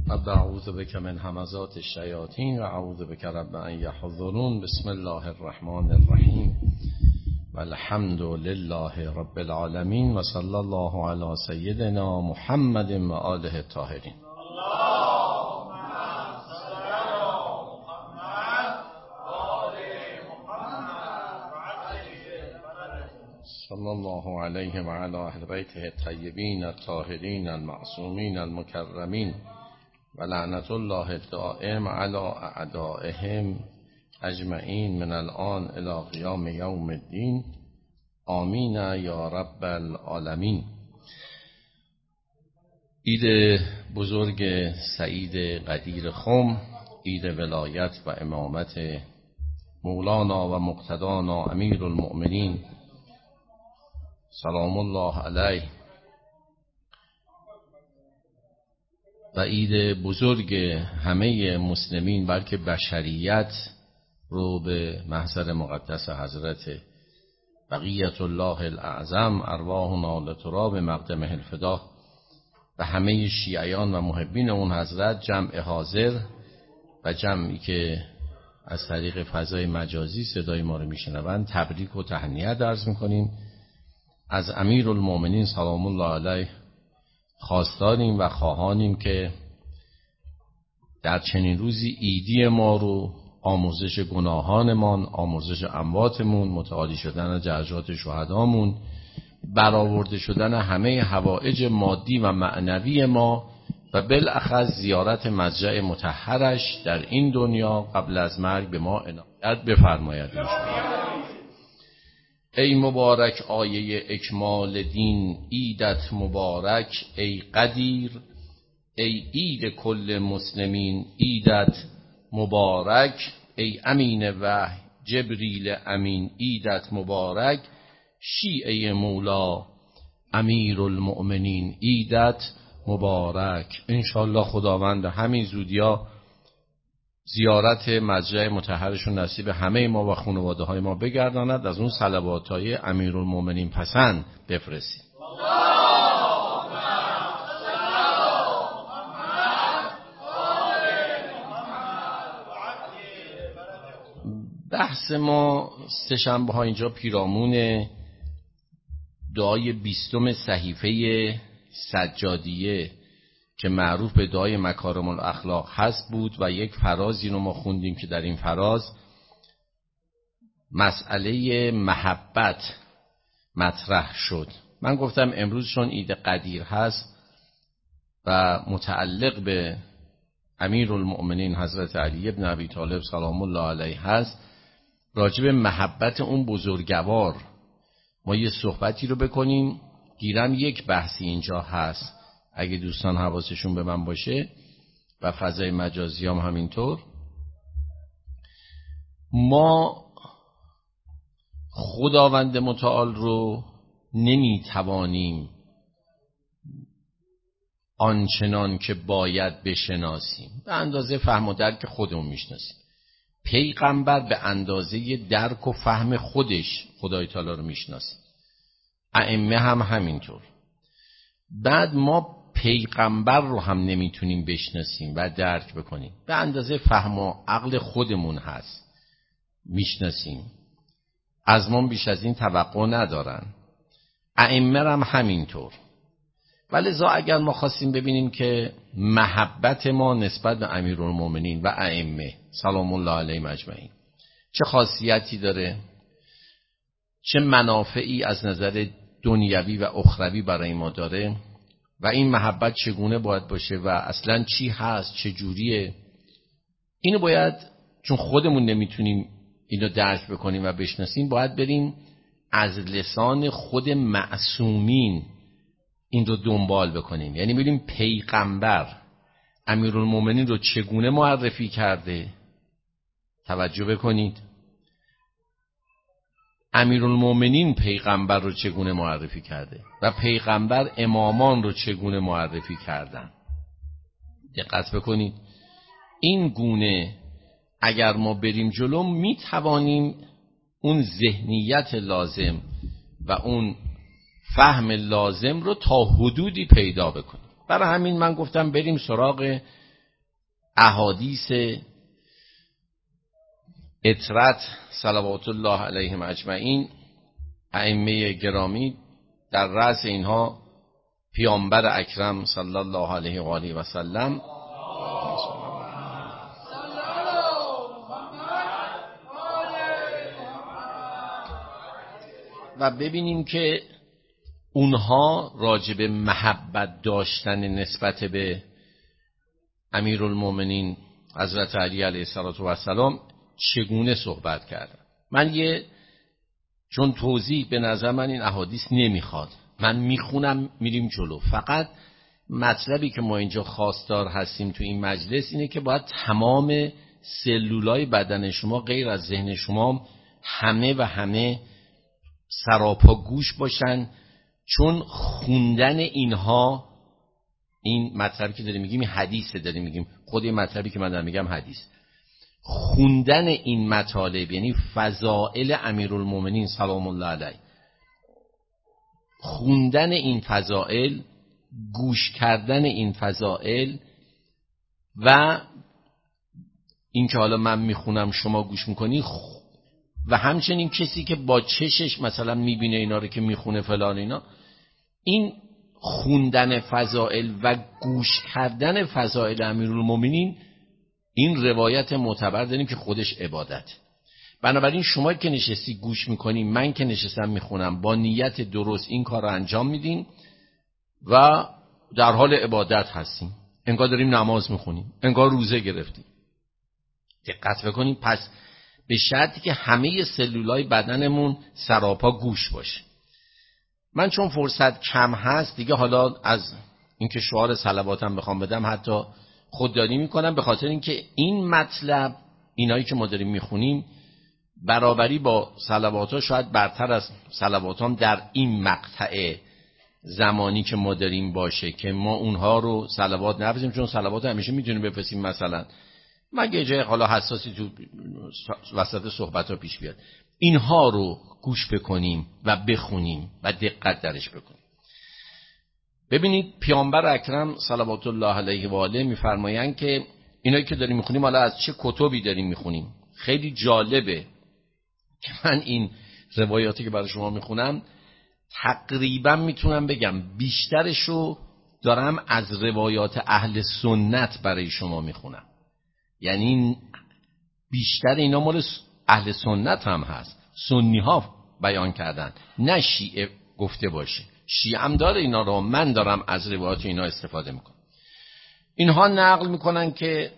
رب اعوذ بک من همزات الشیاطین و اعوذ بک رب ان یحضرون. بسم الله الرحمن الرحیم و الحمد لله رب العالمین و صلی الله علی سیدنا محمد و آله الطاهرین. صلی الله علیه و علی اهل بیته الطیبین الطاهرین المعصومین المکرمین و لعنت الله الدائم علی اعدائهم اجمعین من الان الی قیام یوم الدین. آمین یا رب العالمین. عید بزرگ سعید قدیر خم، عید ولایت و امامت مولانا و مقتدانا امیر المؤمنین سلام الله علیه و عید بزرگ همه مسلمین بلکه بشریت رو به محضر مقدس حضرت بقیت الله الاعظم ارواحنا لتراب مقدمه الفدا و همه شیعیان و محبین اون حضرت، جمع حاضر و جمعی که از طریق فضای مجازی صدای ما رو میشنوند تبریک و تهنیت عرض میکنیم. از امیر المؤمنین سلام الله علیه خواستاریم و خواهانیم که در چنین روزی عیدی ما رو آمرزش گناهانمان، آمرزش امواتمون، متعالی شدن درجات شهدامون، برآورده شدن همه حوائج مادی و معنوی ما و بالاخص زیارت مضجع مطهرش در این دنیا قبل از مرگ به ما عنایت بفرماید. ای مبارک آیه اکمال دین، عیدت مبارک ای قدیر، ای عید کل مسلمین عیدت مبارک، ای امین وحی جبریل امین عیدت مبارک، شیعه مولا امیر المؤمنین عیدت مبارک. انشاءالله خداوند همین زودیا زیارت مضجع مطهرشون نصیب همه ما و خانواده های ما بگرداند. از اون صلواتهای امیرالمؤمنین پسند بفرستید. بحث ما سه شنبه ها اینجا پیرامون دعای 20 صحیفه سجادیه که معروف به دعای مکارم الاخلاق هست بود و یک فرازی رو ما خوندیم که در این فراز مسئله محبت مطرح شد. من گفتم امروز چون عید قدیر هست و متعلق به امیر المؤمنین حضرت علی ابن ابی طالب سلام الله علیه هست، راجب محبت اون بزرگوار ما یه صحبتی رو بکنیم. گیرم یک بحثی اینجا هست، اگه دوستان حواسشون به من باشه و فضای مجازی هم همینطور. ما خداوند متعال رو نمیتوانیم آنچنان که باید بشناسیم، به اندازه فهم و درک خودمون میشناسیم. پیغمبر به اندازه درک و فهم خودش خدای تعالی رو میشناسه، ائمه هم همینطور. بعد ما پیغمبر رو هم نمیتونیم بشناسیم و درک بکنیم، به اندازه فهم و عقل خودمون هست میشناسیم، از ما بیش از این توقع ندارن. ائمه هم همینطور. ولذا اگر ما خواستیم ببینیم که محبت ما نسبت به امیرالمؤمنین و ائمه سلام الله علیهم اجمعین چه خاصیتی داره، چه منافعی از نظر دنیوی و اخروی برای ما داره و این محبت چگونه باید باشه و اصلا چی هست، چه جوریه، اینو باید، چون خودمون نمیتونیم اینو درک بکنیم و بشناسیم، باید بریم از لسان خود معصومین این رو دنبال بکنیم. یعنی ببینیم پیغمبر امیرالمؤمنین رو چگونه معرفی کرده. توجه بکنید، امیرالمؤمنین پیغمبر رو چگونه معرفی کرده و پیغمبر امامان رو چگونه معرفی کردن. دقت بکنید. این گونه اگر ما بریم جلو می توانیم اون ذهنیت لازم و اون فهم لازم رو تا حدودی پیدا بکنیم. برای همین من گفتم بریم سراغ احادیث اطرت صلوات الله علیهم اجمعین، ائمه گرامی، در رأس اینها پیامبر اکرم صلی الله علیه و آله و سلم و ببینیم که اونها راجب محبت داشتن نسبت به امیرالمومنین حضرت علی علیه السلام چگونه صحبت کردن. من چون توضیح به نظر من این احادیث نمیخواد، من میخونم میریم جلو. فقط مطلبی که ما اینجا خواستار هستیم تو این مجلس اینه که باید تمام سلولای بدن شما غیر از ذهن شما همه سراپا گوش باشن، چون خوندن اینها، این مطلبی که داریم میگیم حدیثه، داریم میگیم خود این مطلبی که من دارم میگم حدیث، خوندن این مطالب یعنی فضائل امیرالمومنین سلام الله علیه، خوندن این فضائل، گوش کردن این فضائل و این که حالا من میخونم شما گوش میکنی و همچنین کسی که با چشش مثلا میبینه اینا رو که میخونه فلان اینا، این خوندن فضائل و گوش کردن فضائل امیرالمومنین، این روایت معتبر داریم که خودش عبادت. بنابراین شما که نشستی گوش میکنی، من که نشستم میخونم، با نیت درست این کار رو انجام میدین و در حال عبادت هستیم، انگار داریم نماز میخونیم، انگار روزه گرفتیم. دقت بکنیم. پس به شرطی که همه سلولای بدنمون سراپا گوش باشه. من چون فرصت کم هست دیگه، حالا از اینکه شعار صلواتم بخوام بدم حتی خودداری میکنم، به خاطر اینکه این مطلب، اینایی که ما داریم میخونیم، برابری با صلوات‌ها شاید برتر از صلواتام در این مقطع زمانی که ما داریم باشه که ما اونها رو صلوات نفرستیم، چون صلوات همیشه میتونیم بفرستیم مثلا مگه جای حالا حساسی تو وسط صحبت ها پیش بیاد، اینها رو گوش بکنیم و بخونیم و دقت درش بکنیم. ببینید پیامبر اکرم صلوات الله علیه و آله میفرمایند که اینایی که داریم میخونیم حالا از چه کتبی داریم میخونیم. خیلی جالبه که من این روایاتی که برای شما میخونم تقریبا میتونم بگم بیشترشو دارم از روایات اهل سنت برای شما میخونم، یعنی بیشتر اینا مال اهل سنت هم هست، سنی ها بیان کردن، نه شیعه گفته باشه. شیعه هم داره اینا رو، من دارم از روایات اینا استفاده میکنم. اینها نقل میکنن که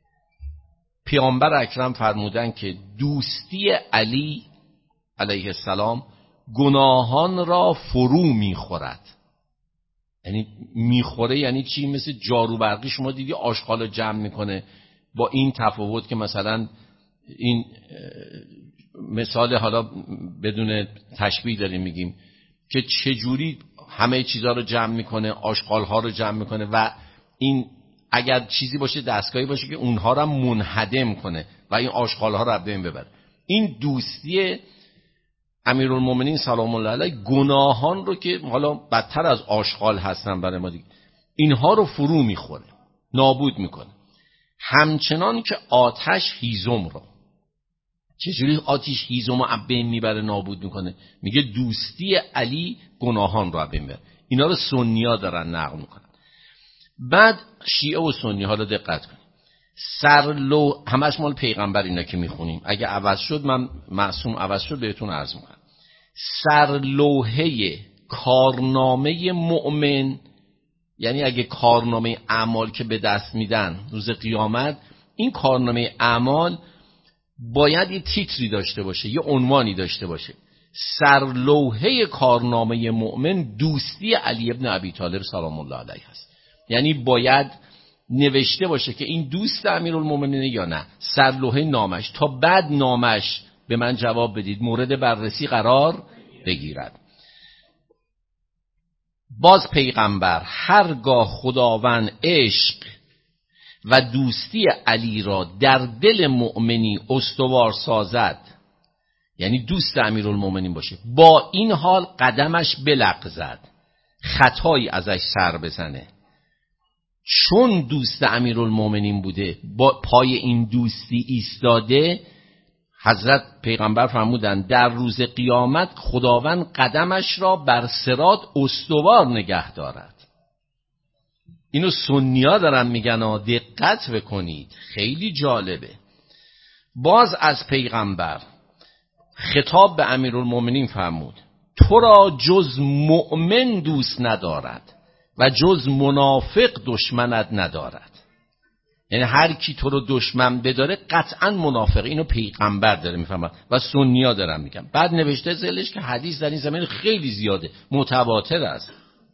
پیامبر اکرم فرمودن که دوستی علی علیه السلام گناهان را فرو میخورد. یعنی میخوره یعنی چی؟ مثل جارو برقی شما دیدی آشغال جمع میکنه، با این تفاوت که مثلا این مثال حالا بدون تشبیه داریم میگیم که چجوری همه چیزها رو جمع میکنه، آشغالها رو جمع میکنه و این اگر چیزی باشه دستگاهی باشه که اونها رو منهدم کنه و این آشغالها رو بین ببره. این دوستی امیرالمومنین سلام الله علیه گناهان رو که حالا بدتر از آشغال هستن برای ما دیگه، اینها رو فرو میخوره، نابود میکنه. همچنان که آتش هیزم رو، چجوری آتش هیزم رو بین میبره نابود میکنه؟ میگه دوستی علی گناهان رو بین میبره. اینا رو سنی‌ها دارن نقل میکنن. بعد شیعه و سنی ها رو دقت کنید، سرلو همش مال پیغمبر اینا که میخونیم، اگه عوض شد من معصوم عوض شد بهتون عرض میکنم. سرلوحه کارنامه مؤمن، یعنی اگه کارنامه اعمال که به دست میدن روز قیامت، این کارنامه اعمال باید یه تیتری داشته باشه، یه عنوانی داشته باشه. سرلوحه کارنامه مؤمن دوستی علی ابن ابی طالب سلام الله علیه است. یعنی باید نوشته باشه که این دوست امیرالمومنین یا نه، سرلوحه نامش، تا بعد نامش به من جواب بدید مورد بررسی قرار بگیرد. باز پیغمبر هرگاه خداوند عشق و دوستی علی را در دل مؤمنی استوار سازد، یعنی دوست امیرالمومنین باشه، با این حال قدمش بلغزد، خطایی ازش سر بزنه، چون دوست امیرالمومنین بوده، با پای این دوستی ایستاده، حضرت پیغمبر فرمودند در روز قیامت خداوند قدمش را بر صراط استوار نگه دارد. اینو سنی‌ها دارن میگن، دقت بکنید، خیلی جالبه. باز از پیغمبر خطاب به امیرالمومنین فرمود تو را جز مؤمن دوست ندارد و جز منافق دشمنت ندارد. یعنی هر کی تو رو دشمن بداره قطعا منافق. اینو پیغمبر داره میفهمه و سنی‌ها دارن میگن. بعد نوشته زلش که حدیث در این زمین خیلی زیاده، متواتر است.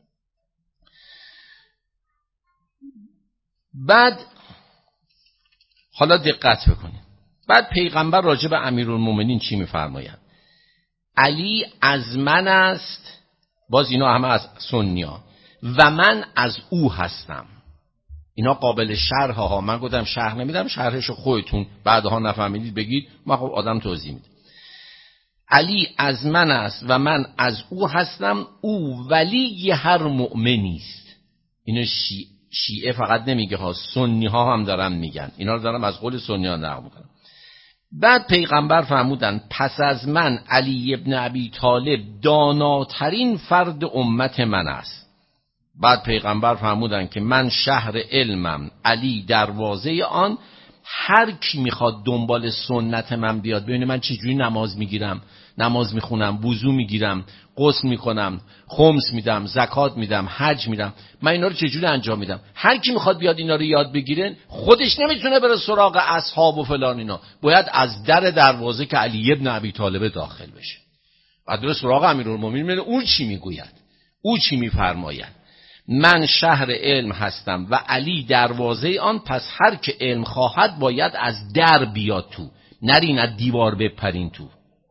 بعد حالا دقت بکنید، بعد پیغمبر راجع به امیرالمومنین چی میفرماید؟ علی از من است، باز اینا همه از سنی‌ها، و من از او هستم. اینا قابل شرح ها، من گفتم شرح نمیدم، شرحشو خودتون بعدها نفهمیدید بگید، من خب آدم توضیح میده. علی از من است و من از او هستم، او ولی هر مؤمنی است. اینو شیعه فقط نمیگه ها، سنی ها هم دارن میگن، اینا رو دارم از قول سنی ها نقل میکنم. بعد پیغمبر فرمودن پس از من علی ابن ابی طالب داناترین فرد امت من است. بعد پیغمبر فرمودن که من شهر علمم، علی دروازه آن، هر کی میخواد دنبال سنت من بیاد، ببینه من چجوری نماز میگیرم، نماز میخونم، وضو میگیرم، غسل میکنم، خمس میدم، زکات میدم، حج میدم، من اینا رو چجوری انجام میدم، هر کی میخواد بیاد اینا رو یاد بگیره، خودش نمیتونه بره سراغ اصحاب و فلان اینا، باید از دروازه که علی ابن ابی طالب داخل بشه. بعد بره سراغ امیرالمومنین، ببینه او چی میگوید، او چی میفرماید. من شهر علم هستم و علی دروازه آن، پس هر که علم خواهد باید از در بیاد تو، نرین از دیوار بپرین تو.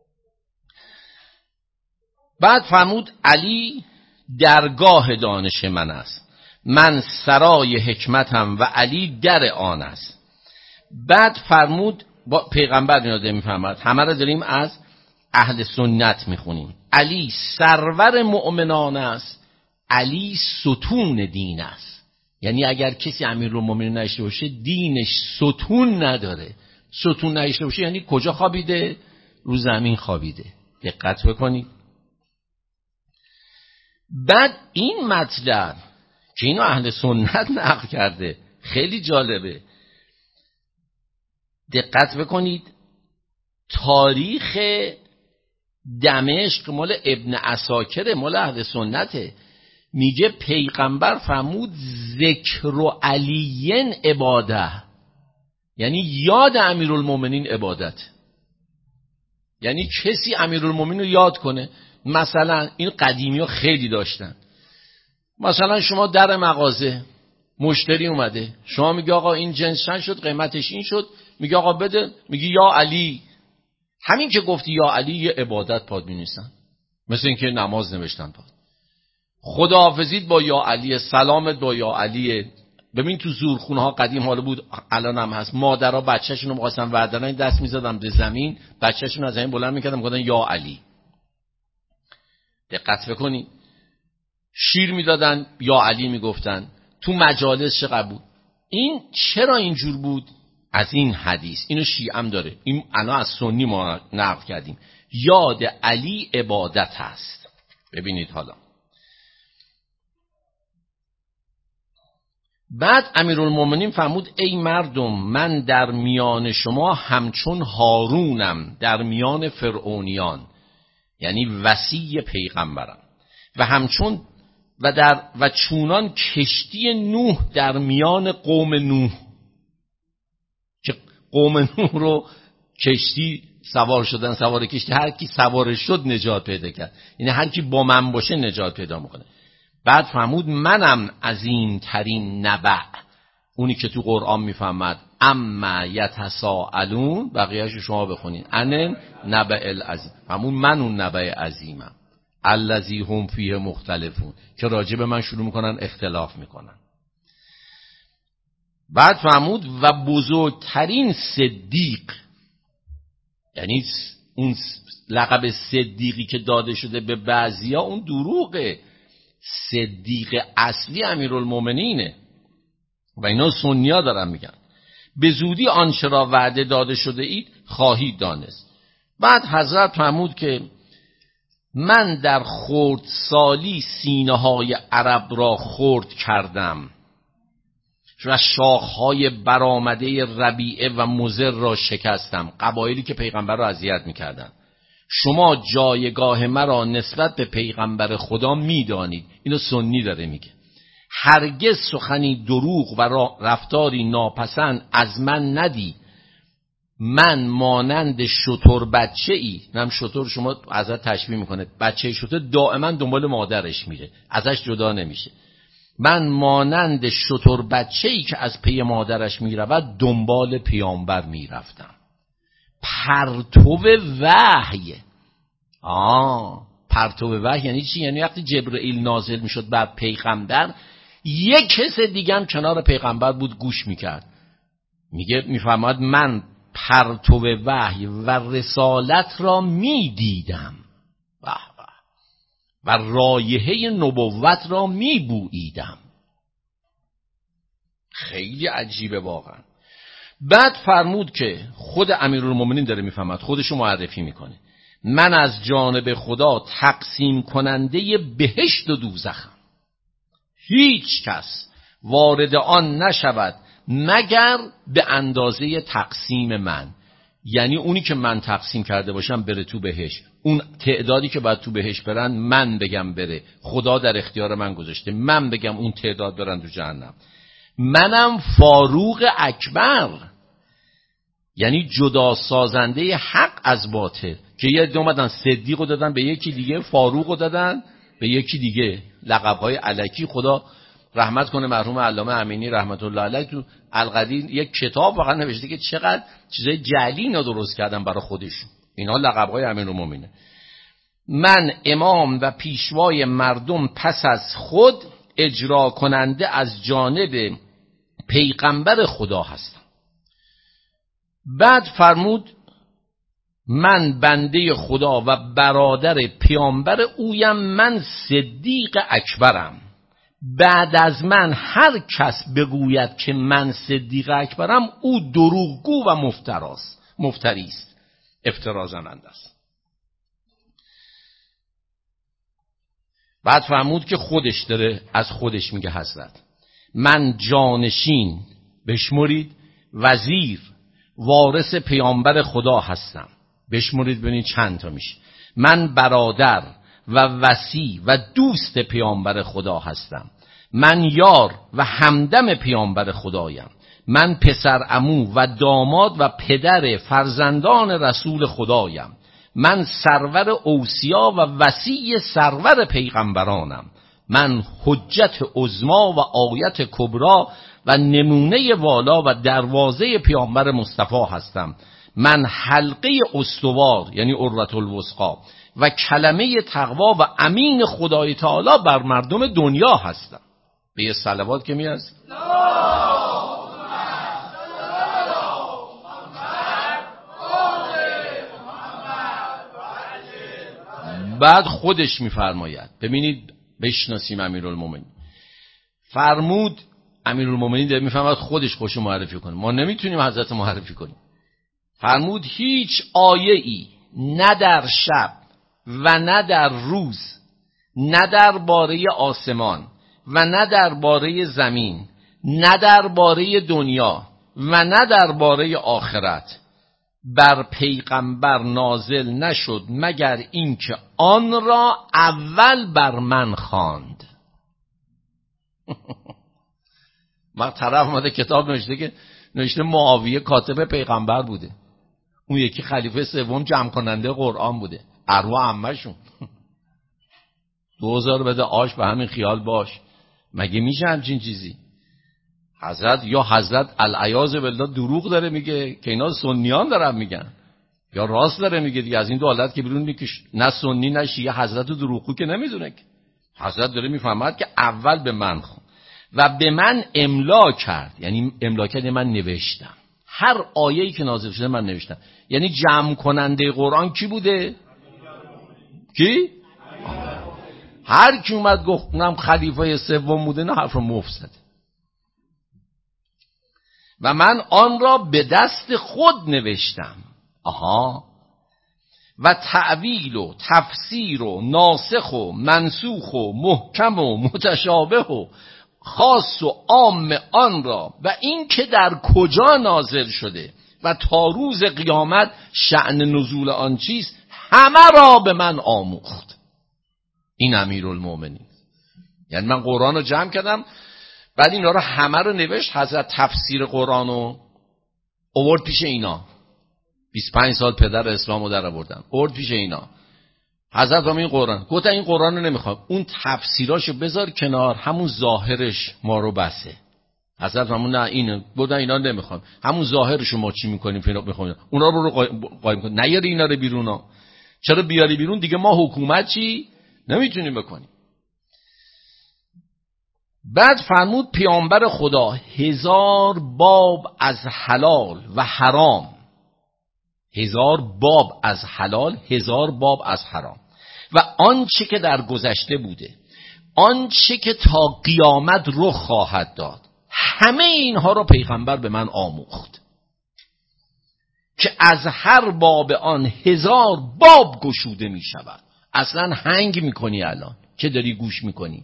بعد فرمود علی درگاه دانش من است، من سرای حکمتم و علی در آن است. بعد فرمود، با پیغمبر اینا داره میفرماد، همه رو داریم از اهل سنت میخونیم، علی سرور مؤمنان است، علی ستون دین است. یعنی اگر کسی امیرالمومنین نشته باشه دینش ستون نداره. ستون نشته باشه یعنی کجا خوابیده؟ رو زمین خوابیده. دقت بکنید. بعد این مطلب که اینو اهل سنت نقل کرده خیلی جالبه، دقت بکنید. تاریخ دمشق مال ابن عساکر، مال اهل سنته. میگه پیغمبر فرمود ذکر علیین عباده، یعنی یاد امیرالمومنین عبادت. یعنی کسی امیرالمومنین رو یاد کنه. مثلا این قدیمی ها خیلی داشتن، مثلا شما در مغازه مشتری اومده، شما میگه آقا این جنس چند شد، قیمتش این شد، میگه آقا بده، میگه یا علی. همین که گفتی یا علی یه عبادت پاد می‌نویسن، مثل اینکه نماز نوشتن پاد. خداحافظیت با یا علی، سلامت با یا علی. ببین تو زورخونه ها قدیم حالا بود، الان هم هست، مادرها بچه‌شون رو می‌خواستن وردارن، دست می‌زدن به زمین، بچه‌شون از زمین بلند می‌کردن، میگفتن یا علی. دقت بکنید. شیر میدادن یا علی میگفتن. تو مجالس چقدر بود. این چرا اینجور بود؟ از این حدیث. اینو شیعه هم داره، این انا از سنی ما نقل کردیم، یاد علی عبادت هست. ببینید حالا بعد امیرالمومنین فرمود ای مردم، من در میان شما همچون هارونم در میان فرعونیان، یعنی وصی پیغمبرم، و همچون و چونان کشتی نوح در میان قوم نوح، که قوم نوح رو کشتی سوار شدن، سوار کشتی، هر کی سوار شد نجات پیدا کرد، یعنی هر کی با من باشه نجات پیدا میکنه. بعد فرمود منم عظیم ترین نبع، اونی که تو قرآن میفهمد اما یتساءلون، بقیه‌اشو شما بخونین، ان نبع العظیم. فرمود من اون نبع عظیمم، الذی هم فیه مختلفون، که راجع به من شروع میکنن اختلاف میکنن. بعد فرمود و بزرگترین صدیق، یعنی اون لقب صدیقی که داده شده به بعضیا اون دروغه، صدیق اصلی امیرالمومنینه. و اینا سنی‌ها دارن میگن به زودی آنچه را وعده داده شده اید خواهید دانست. بعد حضرت فرمود که من در خردسالی سینه‌های عرب را خرد کردم و شاخهای برآمده ربیعه و مضر را شکستم، قبایلی که پیغمبر را اذیت میکردن. شما جایگاه مرا نسبت به پیغمبر خدا میدانید. اینو سنی داره میگه. هرگز سخنی دروغ و رفتاری ناپسند از من ندید. من مانند شتر بچه‌ای، نم شتر شما ازت تشبیه میکنه، بچه شتر دائما دنبال مادرش میره، ازش جدا نمیشه. من مانند شتر بچه‌ای که از پی مادرش میرود دنبال پیامبر میرفتم. پرتو وحی. پرتو وحی یعنی چی؟ یعنی وقتی جبرئیل نازل میشد بر پیغمبر، یک کس دیگه هم کنار پیغمبر بود گوش میکرد. میفرماد من پرتو وحی و رسالت را میدیدم و رایحه نبوت را میبوییدم. خیلی عجیبه واقعا. بعد فرمود که خود امیرالمومنین داره میفهمد، خودشو معرفی میکنه، من از جانب خدا تقسیم کننده بهشت و دوزخم، هیچ کس وارد آن نشود مگر به اندازه تقسیم من. یعنی اونی که من تقسیم کرده باشم بره تو بهشت، اون تعدادی که باید تو بهشت برن من بگم بره، خدا در اختیار من گذاشته، من بگم اون تعداد برن تو جهنم. منم فاروق اکبر، یعنی جدا سازنده حق از باطل. که یه عده اومدن صدیقو دادن به یکی دیگه، فاروقو دادن به یکی دیگه، لقب‌های الکی. خدا رحمت کنه مرحوم علامه امینی رحمت الله علیه، تو القدیر یک کتاب واقعا نوشته که چقدر چیزای جعلی اینا درست کردن برای خودشون. اینا لقب‌های امیرالمومنین. من امام و پیشوای مردم پس از خود اجرا کننده از جانب پیغمبر خدا هستم. بعد فرمود من بنده خدا و برادر پیامبر اویم، من صدیق اکبرم. بعد از من هر کس بگوید که من صدیق اکبرم او دروغگو و مفتری است، افترا زننده است. بعد فرمود که خودش داره از خودش میگه حضرت من جانشین بشمرید وزیر وارث پیامبر خدا هستم، بشمرید ببینید چند تا میشه. من برادر و وصی و دوست پیامبر خدا هستم، من یار و همدم پیامبر خدایم، من پسر عمو و داماد و پدر فرزندان رسول خدایم، من سرور اوصیا و وصی سرور پیغمبرانم، من حجت عظما و آیت کبرا و نمونه والا و دروازه پیامبر مصطفی هستم، من حلقه استوار یعنی عروة الوثقی و کلمه تقوا و امین خدای تعالی بر مردم دنیا هستم. به یه صلوات که میارست. بعد خودش میفرماید، ببینید بشناسیم امیرالمومنین. فرمود امیرالمومنین داره میفرماید خودش خوشو معرفی کنه، ما نمیتونیم حضرت معرفی کنیم. فرمود هیچ آیه‌ای نه در شب و نه در روز، نه در باره آسمان و نه در باره زمین، نه در باره دنیا و نه در باره آخرت بر پیغمبر نازل نشد مگر اینکه آن را اول بر من خواند. ما طرف اومده کتاب نوشته که نوشته معاویه کاتب پیغمبر بوده، اون یکی خلیفه سوم جمع کننده قرآن بوده، ارواح عمه‌شون. 2000 بده آش به همین خیال باش. مگه میشه همچین چیزی؟ حضرت العیاذ بالله دروغ داره میگه که اینا سنیان دارن میگن، یا راست داره میگه دیگه. از این دو حالت که بیرون نیست، نه سنی نه شیعه حضرت دروغگو که نمیدونه که. حضرت داره میفهمد که اول به من خون و به من املا کرد، یعنی املا کرد من نوشتم، هر آیه‌ای که نازل شده من نوشتم. یعنی جمع کننده قرآن کی بوده؟ کی؟ هر کی اومد گفت اونم خلیفه سوم بوده، نه حرف مفت زده. و من آن را به دست خود نوشتم. آها. و تعویل و تفسیر و ناسخ و منسوخ و محکم و متشابه و خاص و عام آن را و این که در کجا نازل شده و تا روز قیامت شأن نزول آن چیست، همه را به من آموخت. این امیرالمومنین. یعنی من قرآن رو جمع کردم، بعد اینا رو همه رو نوشت. حضرت تفسیر قرآن رو آورد پیش اینا. 25 سال پدر اسلام رو در آوردن، آورد پیش اینا. حضرت این قرآن گفتن این قرآن رو نمیخوام، اون تفسیراشو بذار کنار، همون ظاهرش ما رو بسه. حضرت همون نه اینه بودن، اینا نمیخوام، همون ظاهرشو ما چی میکنیم میخوام اونا رو قایم کن، نیاری اینا رو بیرون ها. چرا بیاری بیرون؟ دیگه ما حکومت چی نمیتونیم بکنیم. بعد فرمود پیامبر خدا 1000 باب از حلال و حرام، 1000 باب از حلال، 1000 باب از حرام و آنچه که در گذشته بوده، آنچه که تا قیامت رخ خواهد داد، همه اینها را پیغمبر به من آموخت که از هر باب آن 1000 باب گشوده می شود. اصلا هنگ می کنی الان که داری گوش می کنی،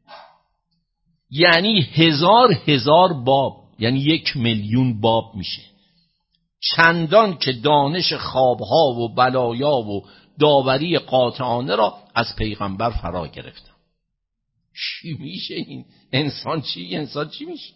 یعنی 1000 باب، یعنی 1,000,000 باب میشه. چندان که دانش خوابها و بلایا و داوری قاطعانه را از پیغمبر فرا گرفتم. چی میشه این؟ انسان چی میشه؟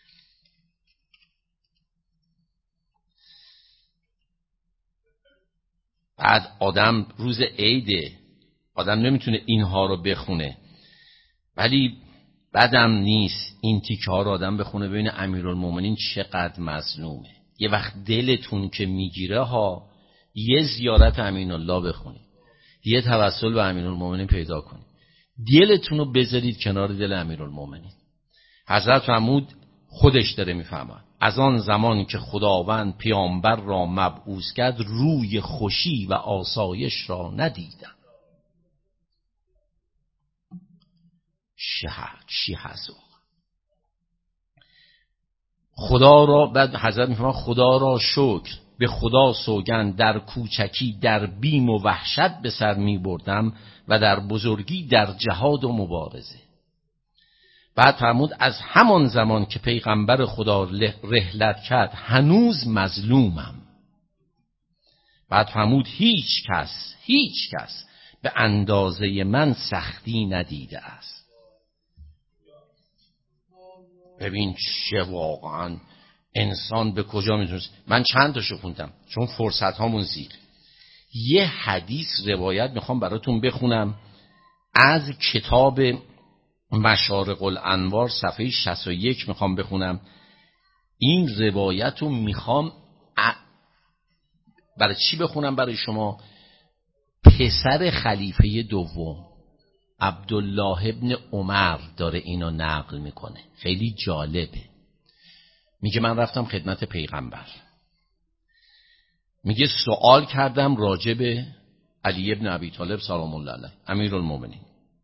بعد آدم روز عیده، آدم نمیتونه اینها رو بخونه، ولی بعدم نیست این تیکه ها رو آدم بخونه ببینه امیرالمومنین چقدر مظلومه. یه وقت دلتون که میگیره ها، یه زیارت امین الله بخونید، یه توسل به امیرالمومنین پیدا کنید، دلتون رو بذارید کنار دل امیرالمومنین. حضرت فرمود، خودش داره میفهمد، از آن زمان که خداوند پیامبر را مبعوث کرد روی خوشی و آسایش را ندیدم. چی هست خدا را؟ بعد حضرت میفهمد خدا را شکر، به خدا سوگند در کوچکی در بیم و وحشت به سر می بردم و در بزرگی در جهاد و مبارزه. بعد فرمود از همان زمان که پیغمبر خدا رحلت کرد هنوز مظلومم. بعد فرمود هیچ کس به اندازه من سختی ندیده است. ببین چه واقعا انسان به کجا میتونه. من چند تاشو خوندم چون فرصت هامون زیر. یه حدیث روایت میخوام براتون بخونم از کتاب مشارق الانوار صفحه 61 میخوام بخونم. این روایت رو میخوام برای چی بخونم برای شما؟ پسر خلیفه دوم عبدالله ابن عمر داره اینو نقل میکنه، خیلی جالبه. میگه من رفتم خدمت پیغمبر، میگه سوال کردم راجع به علی ابن ابی طالب سلام الله علیه امیرالمومنین.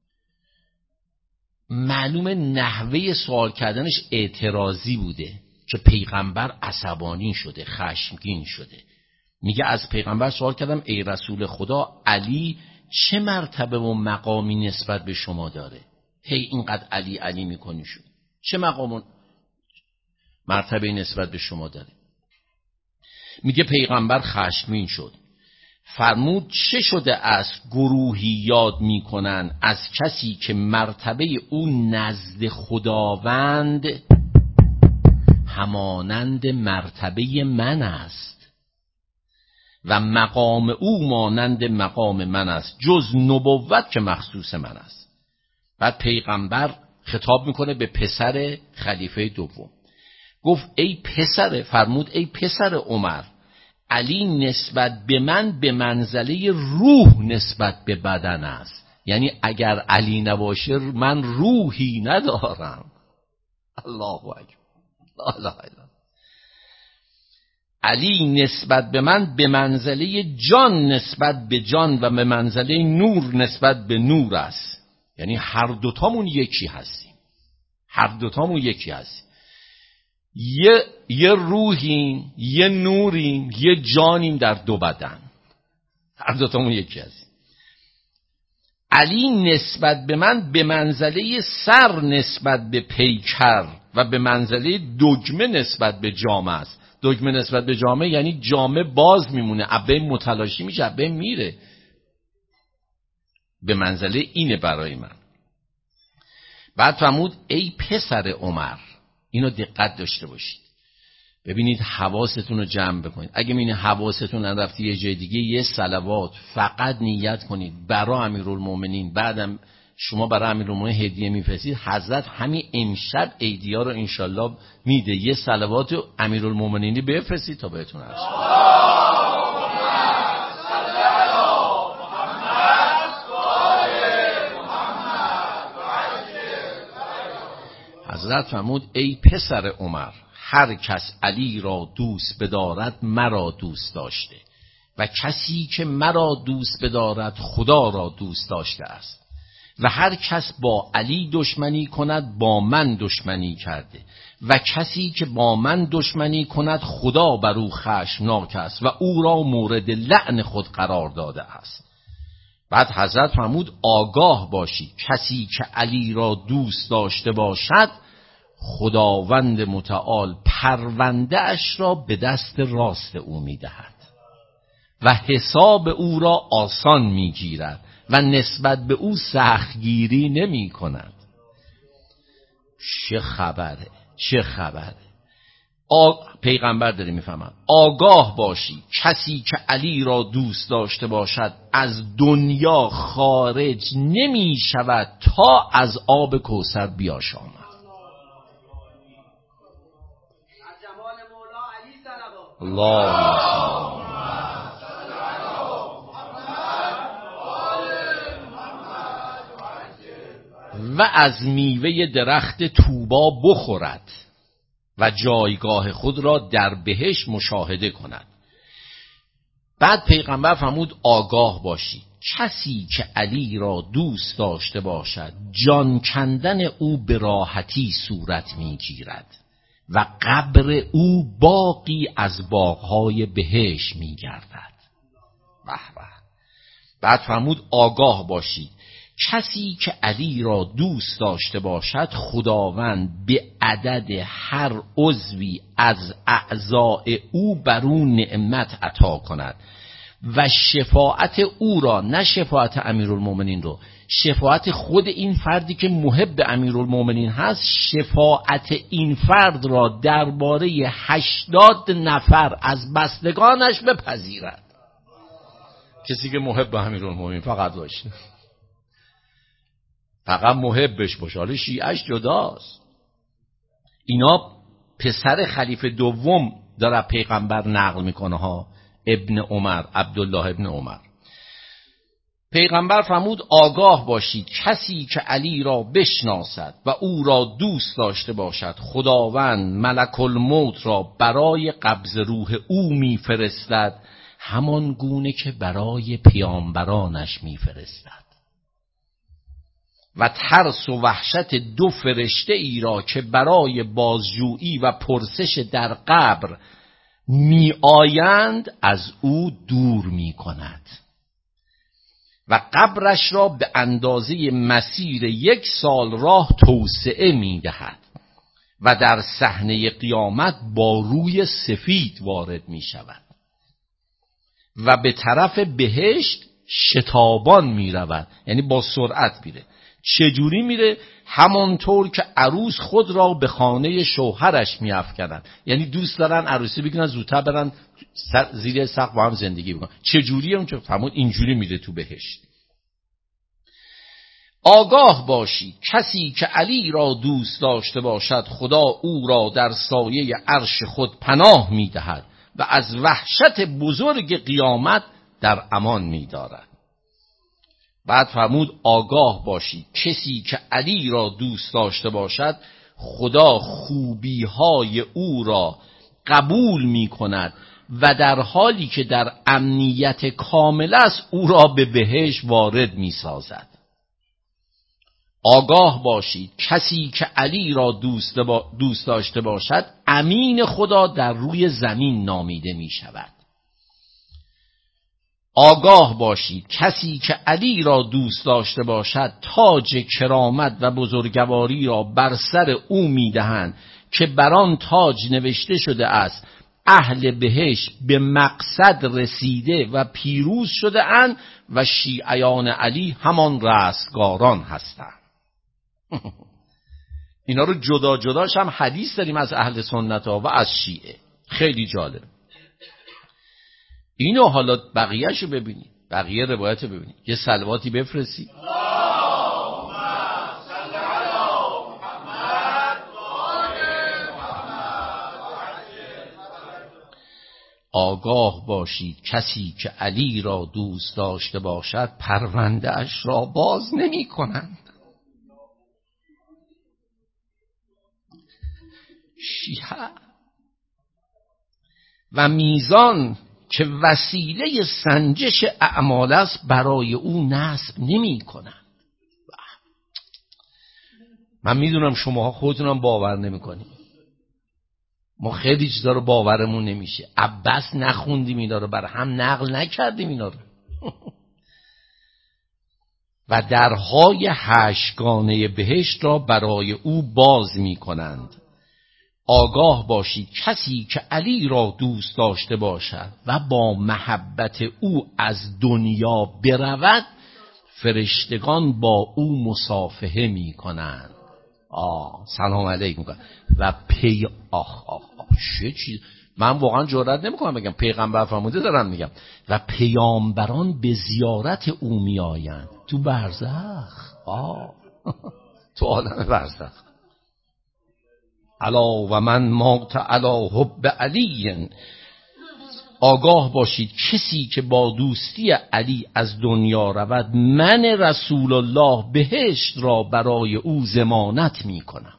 معلومه نحوه سوال کردنش اعتراضی بوده که پیغمبر عصبانی شده، خشمگین شده. میگه از پیغمبر سوال کردم ای رسول خدا، علی چه مرتبه و مقامی نسبت به شما داره؟ هی اینقدر علی میکنی شد، چه مقام و مرتبه نسبت به شما داره؟ میگه پیغمبر خشمگین شد، فرمود چه شده است گروهی یاد میکنن از کسی که مرتبه او نزد خداوند همانند مرتبه من است و مقام او مانند مقام من است، جز نبوت که مخصوص من است. بعد پیغمبر خطاب میکنه به پسر خلیفه دوم، گفت ای پسر، فرمود ای پسر عمر، علی نسبت به من به منزله روح نسبت به بدن است. یعنی اگر علی نباشه من روحی ندارم. الله اکبر. الله اکبر. علی نسبت به من به منزله جان نسبت به جان و به منزله نور نسبت به نور است. یعنی هر دوتامون یکی هستیم، هر دوتامون یکی هستیم. یه روحیم، یه نوریم، یه جانیم در دو بدن. هر دوتامون یکی هستیم. علی نسبت به من به منزله سر نسبت به پیکر و به منزله دگمه نسبت به جامه است. دگمه نسبت به جامه یعنی جامه باز میمونه، عبه متلاشی میشه، عبه میره. به منزله اینه برای من. بعد فرمود ای پسر عمر، اینو دقت داشته باشید. ببینید حواستون رو جمع بکنید. اگه میبینید حواستون نرفته یه جای دیگه، یه صلوات فقط نیت کنید برای امیرالمومنین. بعدم شما برای امیرالمومنین هدیه میفرستید، حضرت همین امشب عیدیا رو انشالله میده. یه صلوات امیرالمومنینی بفرستید تا بهتون عرض حضرت فرمود ای پسر عمر، هر کس علی را دوست بدارد مرا دوست داشته و کسی که مرا دوست بدارد خدا را دوست داشته است و هر کس با علی دشمنی کند با من دشمنی کرده و کسی که با من دشمنی کند خدا بر او خشمناک است و او را مورد لعن خود قرار داده است. بعد حضرت فرمود آگاه باشی کسی که علی را دوست داشته باشد خداوند متعال پرونده اش را به دست راست او میدهد و حساب او را آسان میگیرد و نسبت به او سختگیری نمی کند. چه خبره، چه خبره. پیغمبر داره میفهمد آگاه باشی کسی که علی را دوست داشته باشد از دنیا خارج نمی شود تا از آب کوثر بیاشامد. الله و از میوه درخت طوبا بخورد و جایگاه خود را در بهشت مشاهده کند. بعد پیغمبر فرمود آگاه باشی کسی که علی را دوست داشته باشد جان کندن او به راحتی صورت میگیرد و قبر او باقی از باغهای بهشت میگردد. به به. بعد فرمود آگاه باشی کسی که علی را دوست داشته باشد خداوند به عدد هر عضوی از اعضاء او بر او نعمت عطا کند و شفاعت او را، نه شفاعت امیرالمومنین رو، شفاعت خود این فردی که محب امیرالمومنین هست، شفاعت این فرد را درباره 80 نفر از بستگانش بپذیرد. کسی که محب امیرالمومنین فقط باشه، فقط محبش باشه، حالا شیعش جداست. اینا پسر خلیفه دوم داره پیغمبر نقل میکنه ها، ابن عمر، عبدالله ابن عمر. پیغمبر فرمود آگاه باشید کسی که علی را بشناسد و او را دوست داشته باشد خداوند ملک الموت را برای قبض روح او میفرستد همان گونه که برای پیامبرانش میفرستد و ترس و وحشت 2 فرشته ای را که برای بازجویی و پرسش در قبر می آیند از او دور می کند و قبرش را به اندازه مسیر 1 سال راه توسعه می دهد و در صحنه قیامت با روی سفید وارد می شود و به طرف بهشت شتابان می رود، یعنی با سرعت میره. چجوری میره؟ همانطور که عروس خود را به خانه شوهرش میافکنند، یعنی دوست دارن عروسی بگیرن زودتر برن زیر سقف با هم زندگی بکنن. چجوریه؟ اونجا فرمود اینجوری میره تو بهشت. آگاه باشی کسی که علی را دوست داشته باشد خدا او را در سایه عرش خود پناه میدهد و از وحشت بزرگ قیامت در امان می‌دارد. بعد فرمود آگاه باشید کسی که علی را دوست داشته باشد خدا خوبی‌های او را قبول می‌کند و در حالی که در امنیت کامل است او را به بهشت وارد می‌سازد. آگاه باشید کسی که علی را دوست داشته باشد امین خدا در روی زمین نامیده می شود. آگاه باشید کسی که علی را دوست داشته باشد تاج کرامت و بزرگواری را بر سر او می دهند که بر آن تاج نوشته شده است اهل بهشت به مقصد رسیده و پیروز شده اند و شیعیان علی همان رستگاران هستند. اینا رو جدا جداش هم حدیث داریم از اهل سنت ها و از شیعه. خیلی جالب. اینو حالا بقیهشو ببینید، بقیه روایت ببینید. یه صلواتی بفرستید. آگاه باشید کسی که علی را دوست داشته باشد پرونده اش را باز نمی کنند. شیعه و میزان که وسیله سنجش اعمال است برای او نصب نمی کنند. من میدونم شماها خودتونم باور نمی کنید. ما خیلی چیزا رو باورمون نمیشه. عباس نخوندیم اینا رو، برای هم نقل نکردیم اینا رو. و درهای 8 گانه بهشت را برای او باز می کنند. آگاه باشید کسی که علی را دوست داشته باشد و با محبت او از دنیا برود فرشتگان با او مصافحه می کنند. سلام علیکم میکنن و چه چیز. من واقعا جرئت نمیکنم بگم، پیغمبر فرموده دارم میگم. و پیامبران به زیارت او میآیند تو برزخ. تو عالم برزخ. الا و من مات علی حب علی. آگاه باشید کسی که با دوستی علی از دنیا رود من رسول الله بهشت را برای او ضمانت می کنم.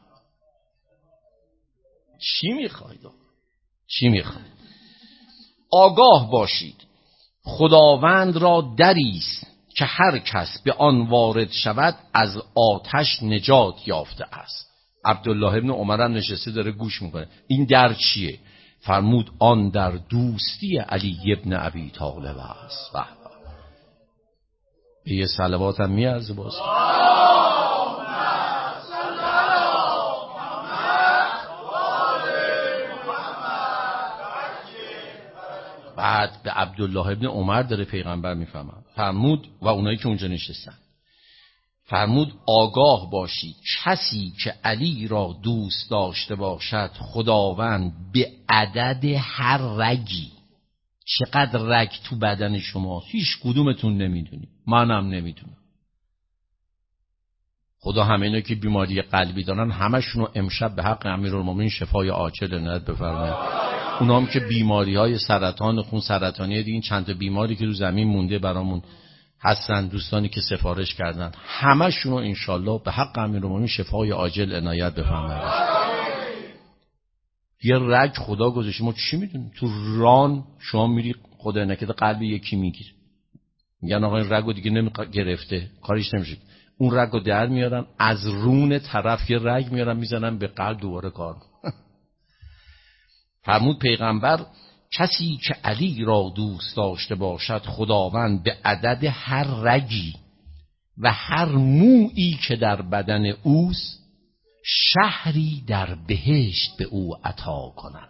چی میخواید؟ چی میخواید؟ آگاه باشید خداوند را دریست که هر کس به آن وارد شود از آتش نجات یافته است. عبدالله ابن عمر هم نشسته داره گوش میکنه. این در چیه؟ فرمود آن در دوستی علی ابن ابی طالب است. به یه صلوات هم میارزه باز. بعد به عبدالله ابن عمر داره پیغمبر میفهمم فرمود و اونایی که اونجا نشستن فرمود آگاه باشید کسی که علی را دوست داشته باشد خداوند به عدد هر رگی. چقدر رگ تو بدن شما هیچ کدومتون نمیدونی، منم نمیدونم. خدا همه اینا که بیماری قلبی دارن همشونو امشب به حق امیرالمومنین شفای عاجل عنایت بفرمایید. اونا هم که بیماری های سرطان خون، سرطانی دیگه، این چند تا بیماری که رو زمین مونده برامون هستن، دوستانی که سفارش کردن همشونو انشالله به حق امیرالمومنین شفای عاجل عنایت بفرمایید. یه رگ خدا گذاشته، ما چی میدونیم؟ تو ران شما میری خدا نکرده قلب یکی میگیره، میگن آقا این رگو دیگه گرفته کاریش نمیشه، اون رگو در میارن از رون طرف یه رگ میارن میزنن به قلب دوباره کار. فرمود پیغمبر کسی که علی را دوست داشته باشد خداوند به عدد هر رگی و هر مویی که در بدن اوست شهری در بهشت به او عطا کند.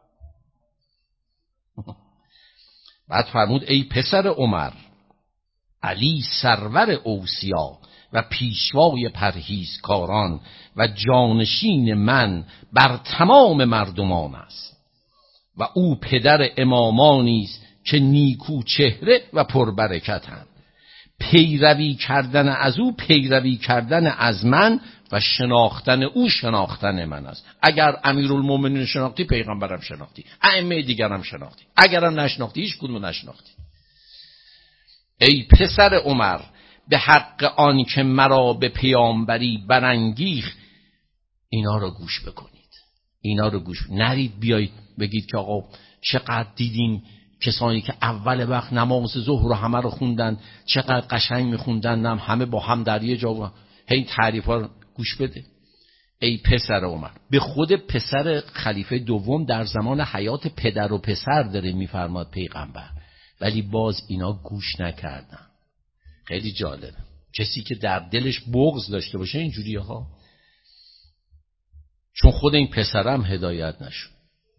بعد فرمود ای پسر عمر، علی سرور اوصیا و پیشوای پرهیزکاران و جانشین من بر تمام مردمان است و او پدر امامانی است که نیکو چهره و پربرکتند. پیروی کردن از او پیروی کردن از من و شناختن او شناختن من است. اگر امیرالمومنین شناختی پیغمبرم شناختی، ائمه دیگرم شناختی، اگرم نشناختی هیچ کدوم نشناختی. ای پسر عمر، به حق آن که مرا به پیامبری برانگیخت اینا رو گوش بکنید، اینا رو گوش نرید بیایید بگید که آقا چقدر دیدیم کسانی که اول وقت نماز ظهر رو همه رو خوندن چقدر قشنگ میخوندن، همه با هم در یه جا. هی تعریف ها رو گوش بده. ای پسر عمر، به خود پسر خلیفه دوم در زمان حیات پدر و پسر داره میفرماد پیغمبر، ولی باز اینا گوش نکردن. خیلی جالبه، کسی که در دلش بغض داشته باشه اینجوریه ها، چون خود این پسرم هدایت نشد.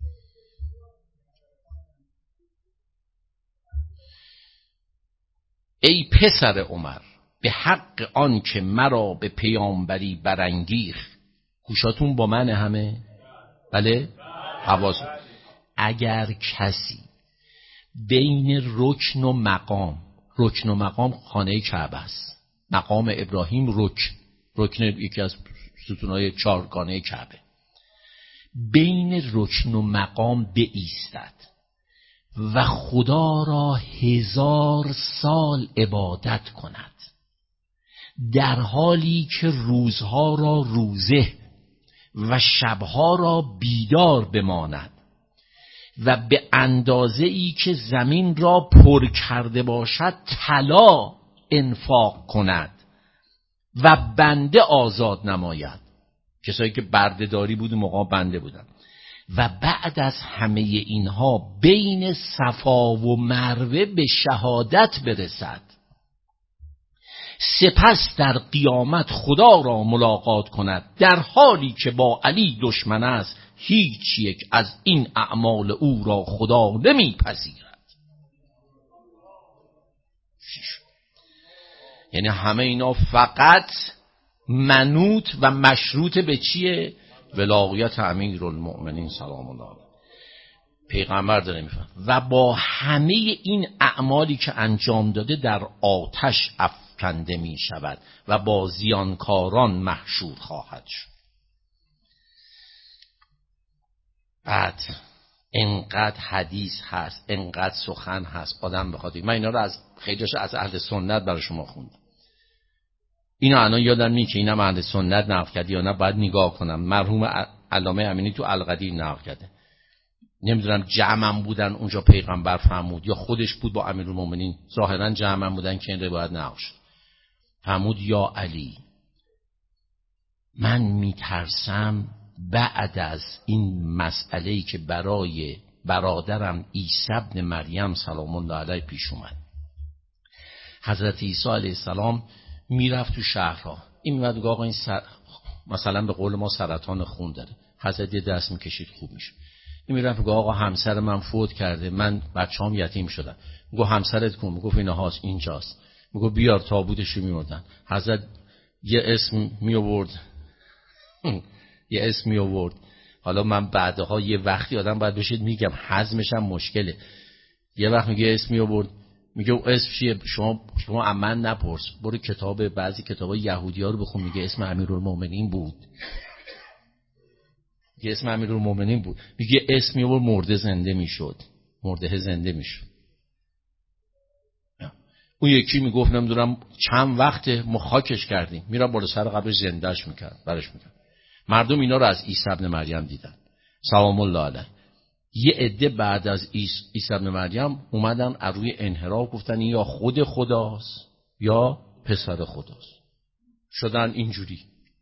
ای پسر عمر، به حق آن که مرا به پیامبری برانگیخت. گوشاتون با من همه؟ بله؟ حواس. اگر کسی بین رکن و مقام خانه کعبه است، مقام ابراهیم رکن یکی از ستونهای چارگانه کعبه، بین رکن و مقام بایستد و خدا را 1000 سال عبادت کند، در حالی که روزها را روزه و شبها را بیدار بماند و به اندازه‌ای که زمین را پر کرده باشد طلا انفاق کند و بنده آزاد نماید. کسایی که بردهداری بود موقع بنده بودن. و بعد از همه اینها بین صفا و مروه به شهادت برسد، سپس در قیامت خدا را ملاقات کند در حالی که با علی دشمن است، هیچ یک از این اعمال او را خدا نمیپذیرد. یعنی همه اینا فقط منوط و مشروط به چیه؟ ولایت امیرالمؤمنین سلام الله علیه. پیغمبر داره میفهم و با همه این اعمالی که انجام داده در آتش افکنده می شود و با زیانکاران محشور خواهد شد. بعد انقدر حدیث هست، انقدر سخن هست، آدم بخواد. من اینا رو از خیلیش از اهل سنت برای شما خوندم. اینا الان یادم نیست که اینم اهل سنت نقل کرد یا نه، باید نگاه کنم. مرحوم علامه امینی تو القدیم نقل کرده. نمیدونم جمعم بودن اونجا پیغمبر فرمود یا خودش بود با امیرالمومنین، ظاهرا جمعم بودن که این روایت نقل شد. فرمود یا علی، من میترسم بعد از این مسئله‌ای که برای برادرم عیسی ابن مریم سلام الله علیه پیش اومد، حضرت عیسی علیه السلام میرفت تو شهرها، این میاد آقا این مثلا به قول ما سرطان خون داره، حضرت یه دست میکشید خوب میشه. این میرفت میگه آقا همسر من فوت کرده، من بچه‌ام یتیم شدن. میگه همسرت کو؟ میگه اینا هاست، اینجاست. میگه بیار تابوتشو میوردن. حضرت یه اسم می آورد. حالا من بعدها یه وقتی آدم باید بشید میگم هضمش هم مشکله. یه وقت میگه اسم می آورد، میگه اسم چیه؟ شما امن نپرس، برو کتاب بعضی کتابای یهودی‌ها رو بخون. میگه اسم امیرالمومنین بود. میگه اسم امیرالمومنین بود. میگه اسم می آورد، مرده زنده میشد. اون یکی میگفت نمیدونم چند وقت ما خاکش کردیم، میرا بالا سر قبرش زندهش میکرد، برش میکرد. مردم اینا رو از عیسی ابن مریم دیدن سلام الله علیه. یه عده بعد از عیسی ابن مریم اومدن از روی انحراف گفتن یا خود خداست یا پسر خداست، شدن اینجوری.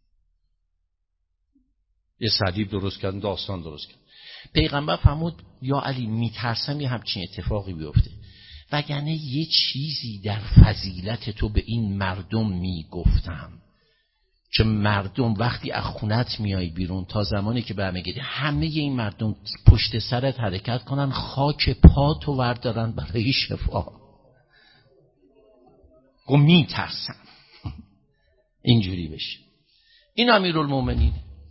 یه صلیب درست کردن، داستان درست کردن. پیغمبر فرمود یا علی میترسم یه همچین اتفاقی بیفته، وگرنه یه چیزی در فضیلت تو به این مردم میگفتم که مردم وقتی از خونت میای بیرون تا زمانی که برمیگردی همه این مردم پشت سرت حرکت کنن، خاک پا تو وردارن برای شفا. گو میترسم اینجوری بشه. این امیرالمومنین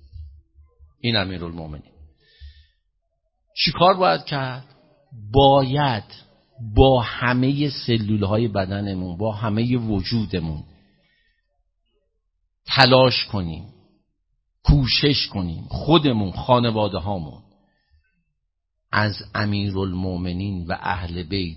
چی کار باید کرد؟ باید با همه سلولهای بدنمون، با همه وجودمون تلاش کنیم، کوشش کنیم، خودمون، خانواده هامون از امیرالمومنین و اهل بیت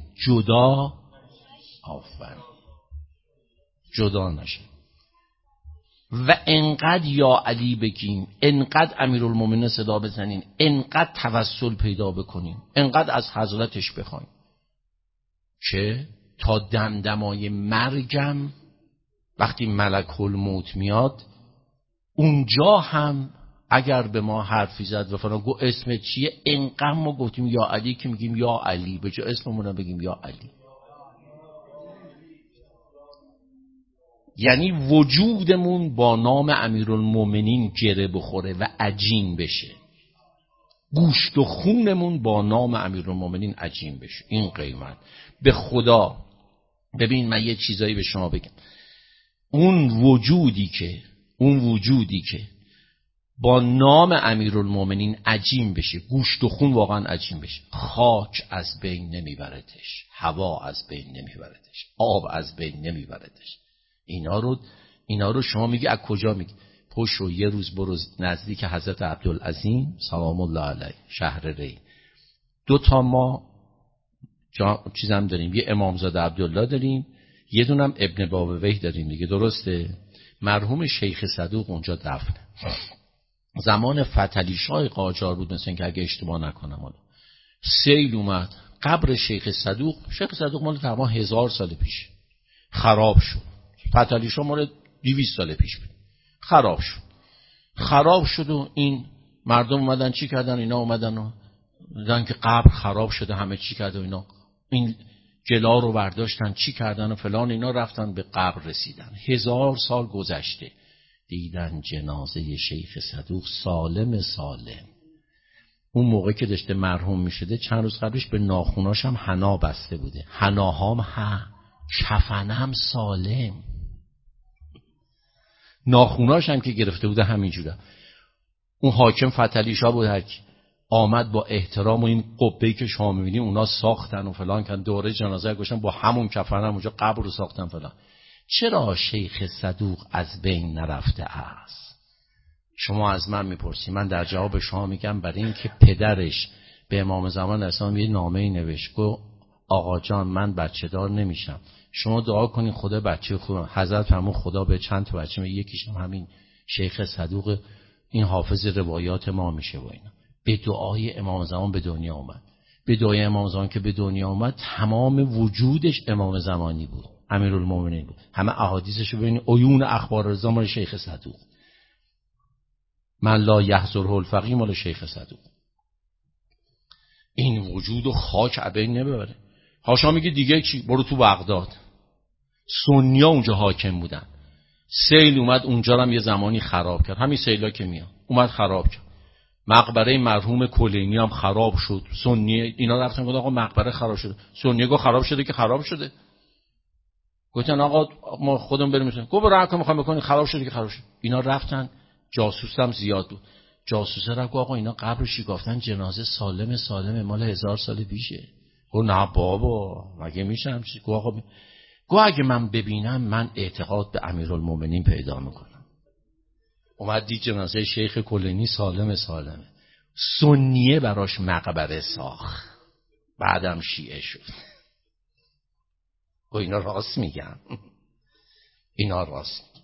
جدا نشه و انقدر یا علی بگیم، انقدر امیرالمومنین صدا بزنیم، انقدر توسل پیدا بکنیم، انقدر از حضرتش بخوایم که تا دمدمای مرگم وقتی ملک الموت میاد اونجا هم اگر به ما حرفی زد و فلان گفت اسمت چیه، انقدر ما گفتیم یا علی که میگیم یا علی، به جا اسممون رو بگیم یا علی. یعنی وجودمون با نام امیرالمومنین گره بخوره و عجین بشه، گوشت و خونمون با نام امیرالمومنین عجین بشه. این قیمت به خدا. ببین من یه چیزایی به شما بگم، اون وجودی که با نام امیرالمومنین عجین بشه، گوشت و خون واقعا عجین بشه، خاک از بین نمیبردش، هوا از بین نمیبردش، آب از بین نمیبردش. اینا رو شما میگی از کجا میگی؟ پشو یه روز برو نزدیک حضرت عبدالعظیم سلام الله علیه شهر ری، 2 ما چیزم داریم، یه امامزاده عبدالله داریم، یه دونم ابن بابویه داریم دیگه، درسته؟ مرحوم شیخ صدوق اونجا دفنه. زمان فتحعلی شاه قاجار بود مثلا که اگه اشتباه نکنم، سیل اومد قبر شیخ صدوق مال تقریبا 1000 سال پیش خراب شد. فتحعلی شاه مال 200 سال پیش بود، خراب شد و این مردم اومدن چی کردن؟ اینا اومدن و دیدن که قبر خراب شده، همه چی کرده و اینا، این جلا رو برداشتن چی کردن و فلان، اینا رفتن به قبر رسیدن. 1000 سال گذشته دیدن جنازه شیخ صدوق سالم. اون موقع که داشته مرحوم می شده چند روز قبلش به ناخوناش هم حنا بسته بوده، حناهام کفن هم سالم، ناخوناش هم که گرفته بوده همینجوره. اون حاکم فتحعلی شاه بود، هر کی آمد با احترام و این قبه‌ای که شما می‌بینید اونا ساختن و فلان کردن، دوره جنازه گذاشتن با همون کفن هم اونجا قبر رو ساختن فلان. چرا شیخ صدوق از بین نرفته است؟ شما از من میپرسی، من در جواب شما میگم برای این که پدرش به امام زمان اسلام یه نامه‌ای نوشت، گفت آقا جان من بچه دار نمیشم، شما دعا کنین خدا بچه خوب. حضرت فرمود خدا به چند تا بچه میده، یکیش همین شیخ صدوق این حافظ روایات ما میشه و اینا. به دعای امام زمان به دنیا اومد. به دعای امام زمان که به دنیا اومد تمام وجودش امام زمانی بود، امیرالمومنین بود. همه احادیثش رو ببینید، عیون اخبار رضا مال شیخ صدوق، من لا یحضره الفقیه مال شیخ صدوق. این وجود و خاک عبین نببره. هاشا میگه دیگه چی؟ برو تو بغداد، سنیا اونجا حاکم بودن، سیل اومد اونجا رو هم یه زمانی خراب کرد، همین سیلا که میاد اومد خراب کرد. مقبره مرحوم کلینی هم خراب شد، سنی اینا رفتن گفتن آقا مقبره خراب شده، سنی گفت خراب شده که خراب شده، گفتن آقا ما خودمون بریم مثلا، گفت راه که میخوام بکنین خراب شده که خراب شد. اینا رفتن، جاسوس هم زیاد بود، جاسوسه را گفت آقا اینا قبر شکافتن، جنازه سالم مال 1000 سال پیشه. گفت نه بابا مگه میشه همچین؟ گفت آقا گفت اگه من ببینم من اعتقاد به امیرالمومنین پیدا میکنم. اومد دید جنازه شیخ کلینی سالمه، سنیه براش مقبره ساخت، بعدم شیعه شد. و اینا راست میگن، اینا راست میگن.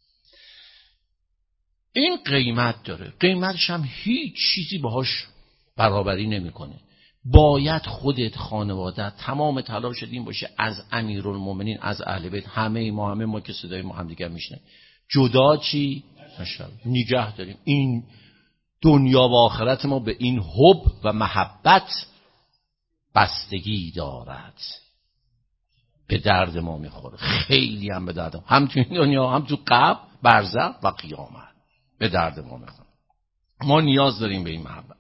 این قیمت داره، قیمتش هم هیچ چیزی باهاش برابری نمیکنه. باید خودت، خانوادت، تمام تلاش دین باشه از امیرالمومنین، از اهل بیت، همه ما که صدای ما هم دیگه میشنه، جدا چی؟ نگه داریم. این دنیا و آخرت ما به این حب و محبت بستگی دارد، به درد ما میخوره، خیلی هم به درد ما، هم تو این دنیا هم تو قبر، برزخ و قیامت به درد ما میخوره. ما نیاز داریم به این محبت.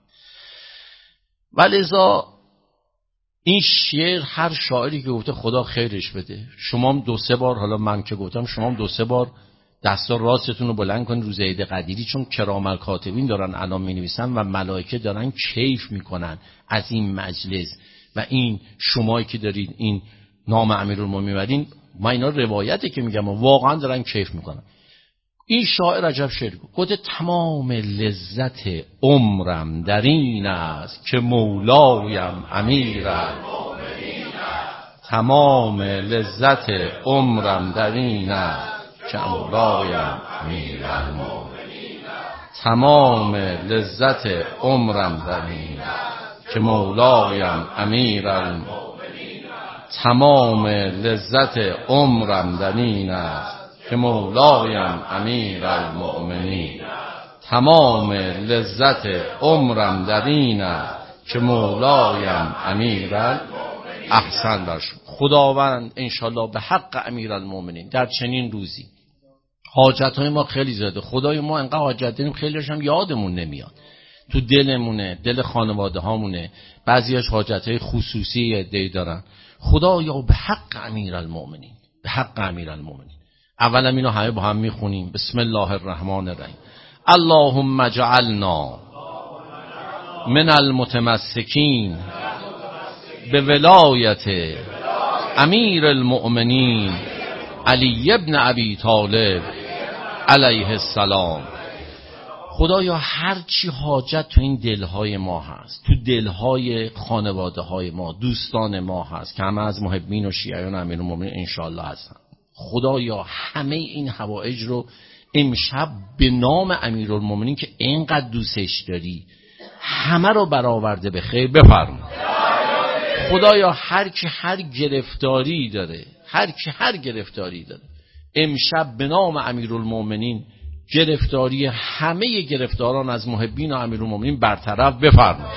ولذا این شعر هر شاعری که گفته خدا خیرش بده، شما هم 2-3 بار، حالا من که گفتم شما هم 2-3 بار دستا راستتون رو بلند کنید روز عید قدیری، چون کرام الکاتبین دارن الان می‌نویسن و ملائکه دارن کیف میکنن از این مجلس و این شمایی که دارید این نام امیرالمومنین میبرین. من اینا روایتی که میگم واقعا دارن کیف میکنن. این شاعر عجب شعر گفته تمام لذت عمرم در این است که مولایم امیرالمومنین است، تمام لذت عمرم در این است که مولایم امیرالمومنین است، تمام لذت عمرم در این است که مولایم امیرالمومنین است، تمام لذت عمرم در این است که مولایم امیر المؤمنین. تمام لذت عمرم در این است که مولایم امیر احسن برش. خداوند انشالله به حق امیر المؤمنین در چنین روزی حاجتهای ما خیلی زیاده. خدای ما انقدر حاجت داریم خیلیش هم یادمون نمیاد، تو دلمونه، دل خانواده هامونه، بعضیاش حاجتهای خصوصی عده‌ای دارن. خدایا به حق امیر المؤمنین، به حق امیر المؤمنین. اولا اینو همه با هم میخونیم. بسم الله الرحمن الرحیم. اللهم اجعلنا من المتمسکین به ولایت امیر المؤمنین علی ابن ابی طالب علیه السلام. خدایا هر چی حاجت تو این دلهای ما هست، تو دلهای خانواده های ما، دوستان ما هست که همه از محبین و شیعیان امیرالمومنین انشاءالله هستن، خدایا همه این حوائج رو امشب به نام امیرالمومنین که اینقدر دوستش داری همه رو برآورده به خیر بفرما. خدایا هر کی هر گرفتاری داره، هر کی هر گرفتاری داره، امشب به نام امیرالمومنین گرفتاری همه گرفتاران از محبین و امیرالمومنین برطرف بفرما.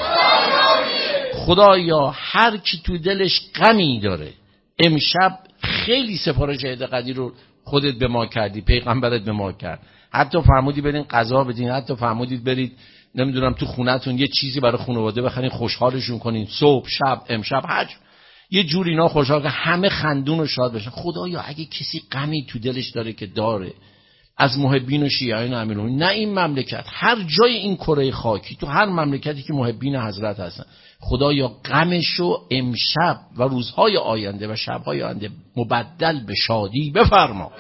خدایا هر کی تو دلش غمی داره، امشب خیلی سفارش عید قدیر رو خودت به ما کردی، پیغمبرت به ما کرد، حتی فرمودی برین قضا بدین، حتی فرمودید برید نمیدونم تو خونتون یه چیزی برای خانواده بخرین خوشحالشون کنین، صبح شب امشب حج یه جور اینا خوشحال که همه خندون و شاد بشن. خدایا اگه کسی غمی تو دلش داره که داره از محبین و شیعیان امیرالمومنین، نه این مملکت، هر جای این کره خاکی، تو هر مملکتی که محبین حضرت هستن، خدایا غمشو امشب و روزهای آینده و شبهای آینده مبدل به شادی بفرما.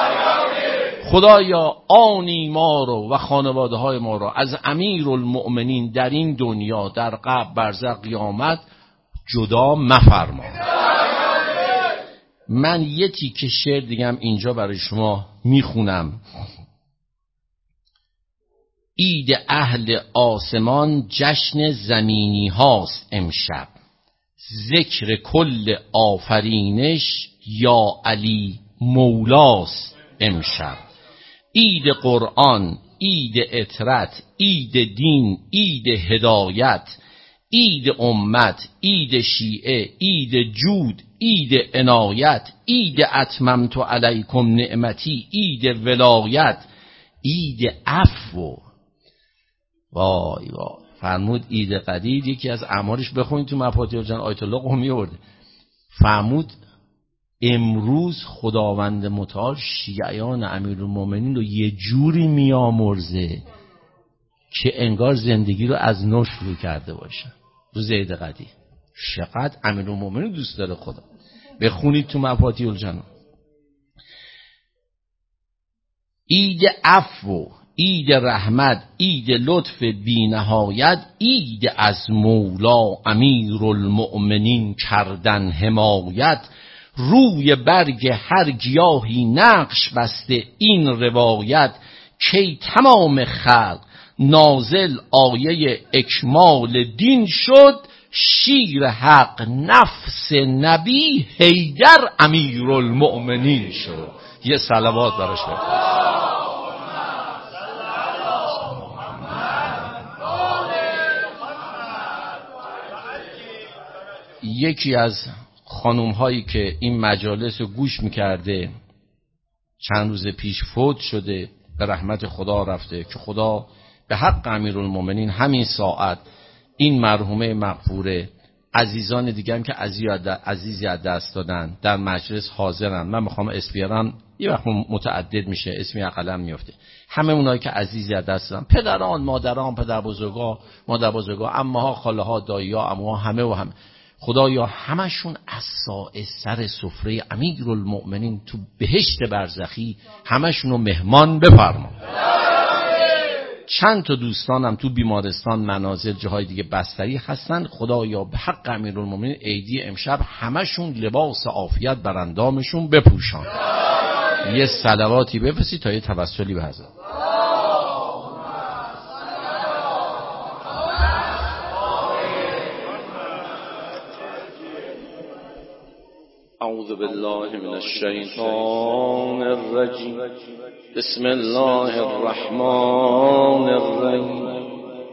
خدایا آنی ما رو و خانواده های ما رو از امیرالمؤمنین در این دنیا، در قبر، برزخ، قیامت جدا مفرما. من یه تیکه شعر دیگم اینجا برای شما میخونم. عید اهل آسمان جشن زمینی هاست امشب، ذکر کل آفرینش یا علی مولاست امشب. عید قرآن، عید اطرت، عید دین، عید هدایت، عید امت، عید شیعه، عید جود، عید عنایت، عید اتممت علیکم نعمتی، عید ولایت، عید عفو. وای وای، فرمود عید قدیر یکی از اعمالش بخونید تو مفاتیح الجنان، آیت الله قمی آورده، فرمود امروز خداوند متعال شیعیان امیرالمومنین رو یه جوری میامرزه که انگار زندگی رو از نو شروع کرده باشه. روز عید قدیر چقدر امیرالمومنین دوست داره خدا. بخونید تو مفاتیح الجنان. عید عفو، عید رحمت، عید لطف بی نهایت، عید از مولا امیرالمؤمنین کردن حمایت، روی برگ هر گیاهی نقش بسته این روایت، کی تمام خلق نازل آیه اکمال دین شد، شیر حق نفس نبی حیدر امیرالمؤمنین شد. یه صلوات براش بفرست. یکی از خانوم هایی که این مجالس رو گوش میکرده چند روز پیش فوت شده، به رحمت خدا رفته، که خدا به حق امیرالمومنین همین ساعت این مرحومه مغفوره، عزیزان دیگه هم که عزیزی از دست دادن در مجلس حاضرن، من میخوام اسم بیارم یه وقت متعدد میشه اسمی قلم میفته، همه اونایی که عزیزی از دست دادن، پدران، مادران، پدر بزرگا، مادر بزرگا، عمه‌ها، خاله‌ها، دایی‌ها، عموها، همه و همه، خدایا همشون از سر سفره امیرالمؤمنین تو بهشت برزخی همشون رو مهمان بفرما. چند تا دوستانم تو بیمارستان، منازل، جاهای دیگه بستری هستن، خدایا به حق امیرالمؤمنین عیدی امشب همشون لباس عافیت بر اندامشون بپوشان. یه صلواتی بفرستید تا یه توسلی به حضرت. اعوذ بالله من الشیطان الرجیم. بسم الله الرحمن الرحیم.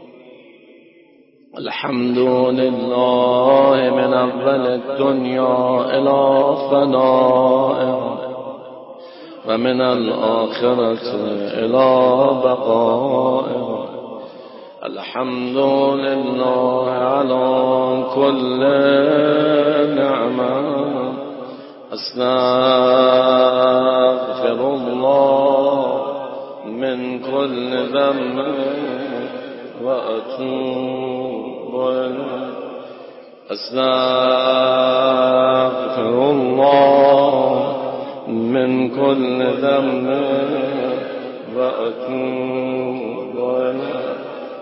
الحمد لله من اول الدنیا الى فنائها و من الآخرة الى بقائها. الحمد لله على كل نعمة. استغفر الله من كل ذنب وأتوب إليه. استغفر الله من كل ذنب وأتوب إليه.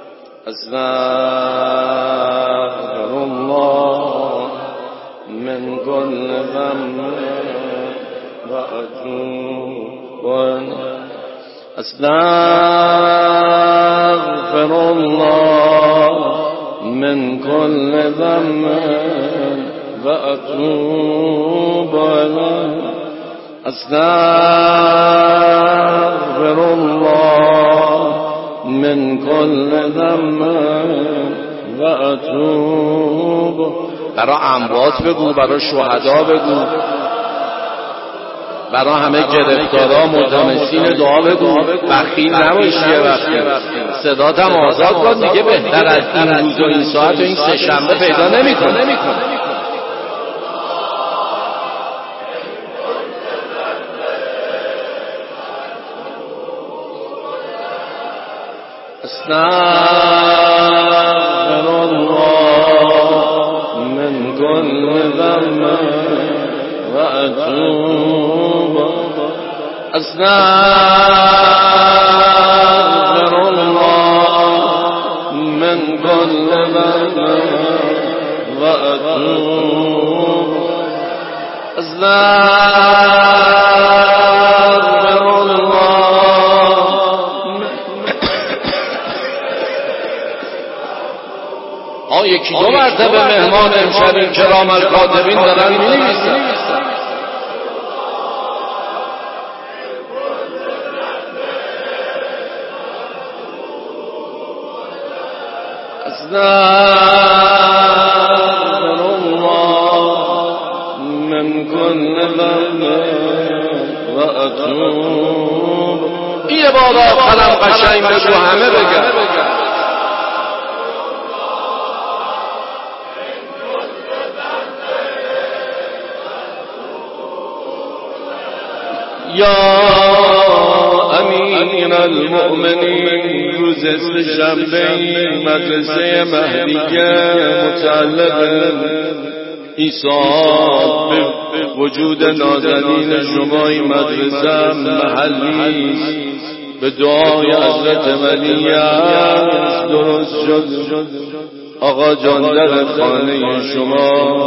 استغفر الله من كل ذنب وأتوب إليه. استغفر الله من كل ذنب وأتوب إليه. استغفر الله من كل ذنب وأتوب. برای اموات بگو، برای شهدا بگو، برای همه گرفتارا ملتمسین دعا بگو. بخیل نباشی یه وقتی صداتم آزاد کن دیگه. بهتر از این روز و این ساعت و این سه شنبه پیدا نمی‌کنه. استغفر الله من كل ذنب وأتوب. استغفر الله من كل ذنب وأتوب. استغفر الله. یکی دو مرتبه مهمان امشب کرام الکاتبین دارن می‌نویسن. استغفر الله من كل ذنب وأتوب. یه بار آخرم قشنگ بگو، همه بگن. یا امیر المؤمنین، روز سه‌شنبه مدرسه مهدیه متعلق ایثار به وجود نازنین شما این مدرسه محلی به دعای حضرت ولی است درست شد. آقا جان در خانه شما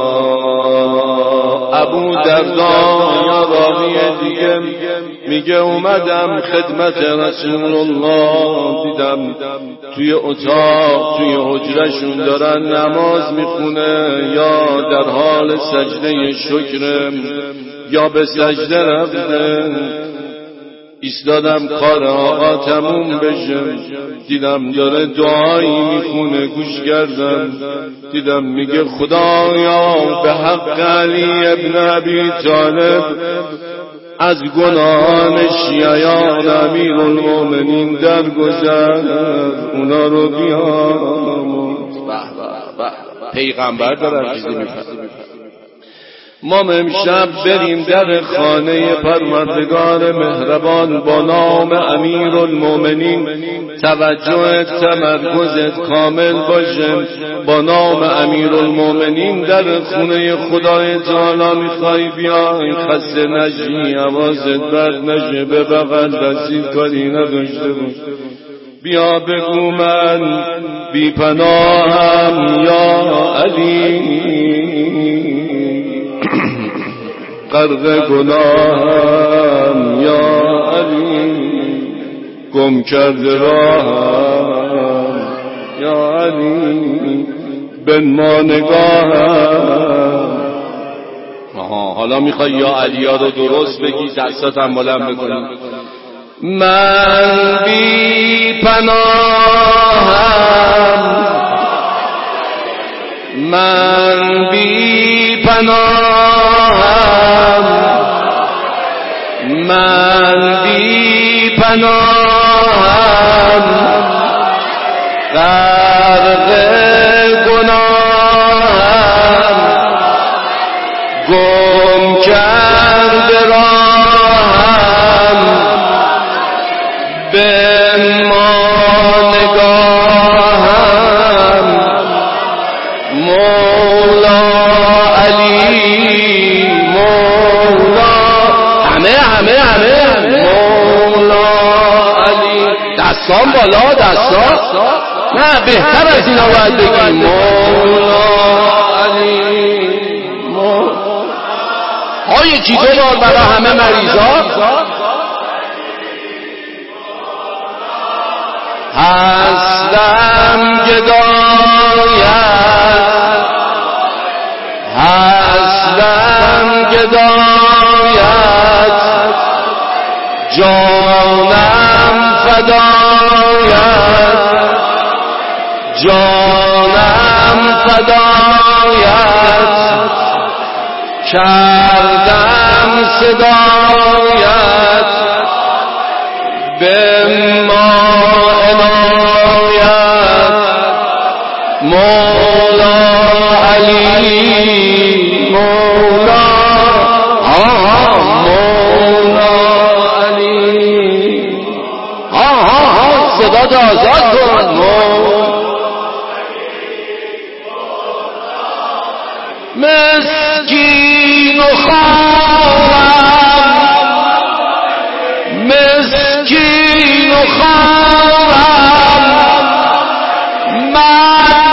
ابو دردا یا راوی دیگه میگه اومدم خدمت رسول الله، دیدم توی اتاق توی حجرشون دارن نماز میخونه یا در حال سجده شکر یا به سجده رفته. ایستادم کار آقا تموم بشه، دیدم داره دعایی میخونه، گوش کردم دیدم میگه خدایا به حق علی ابن ابی طالب از گناهان شیعیان امیرالمومنین درگذر، اونا رو بیامرز. پیغمبر دارن چیزی میفرماید. ما امشب بریم در خانه پروردگار مهربان با نام امیرالمومنین. توجه تمرکزت کامل باشه. با نام امیرالمومنین در خونه خدای تعالی میخوای بیای، خسته نشی، حواست بد نشه، به بغل دستی کاری نداشته باش. بیا بگو من بی پناهم یا علی، غرق گناهم یا علی، گم کرده راهم یا علی، بنما نگاهم. حالا میخوای یا علیا رو درست بگی، دستاتم بلند بکنی. من بی پناهم، من بی پناهم، من بی پناهم، غرق گناهم، گم کرده راهم، به ما نگاهم، مولا علی، مولا همه مولا علی. دستان بالا، دستان نه، بهتر از اینا باید بگیم مولا علی. یکی دو بار برای همه مریضا. هستم گدایت، هستم گدایت، جانم فدایت، جانم فدایت، کردم صدایت، به ما عنایت، مولا علی، مولا مولا علی. صدا آزاد کن. مسکین و خارم، مسکین و خارم، من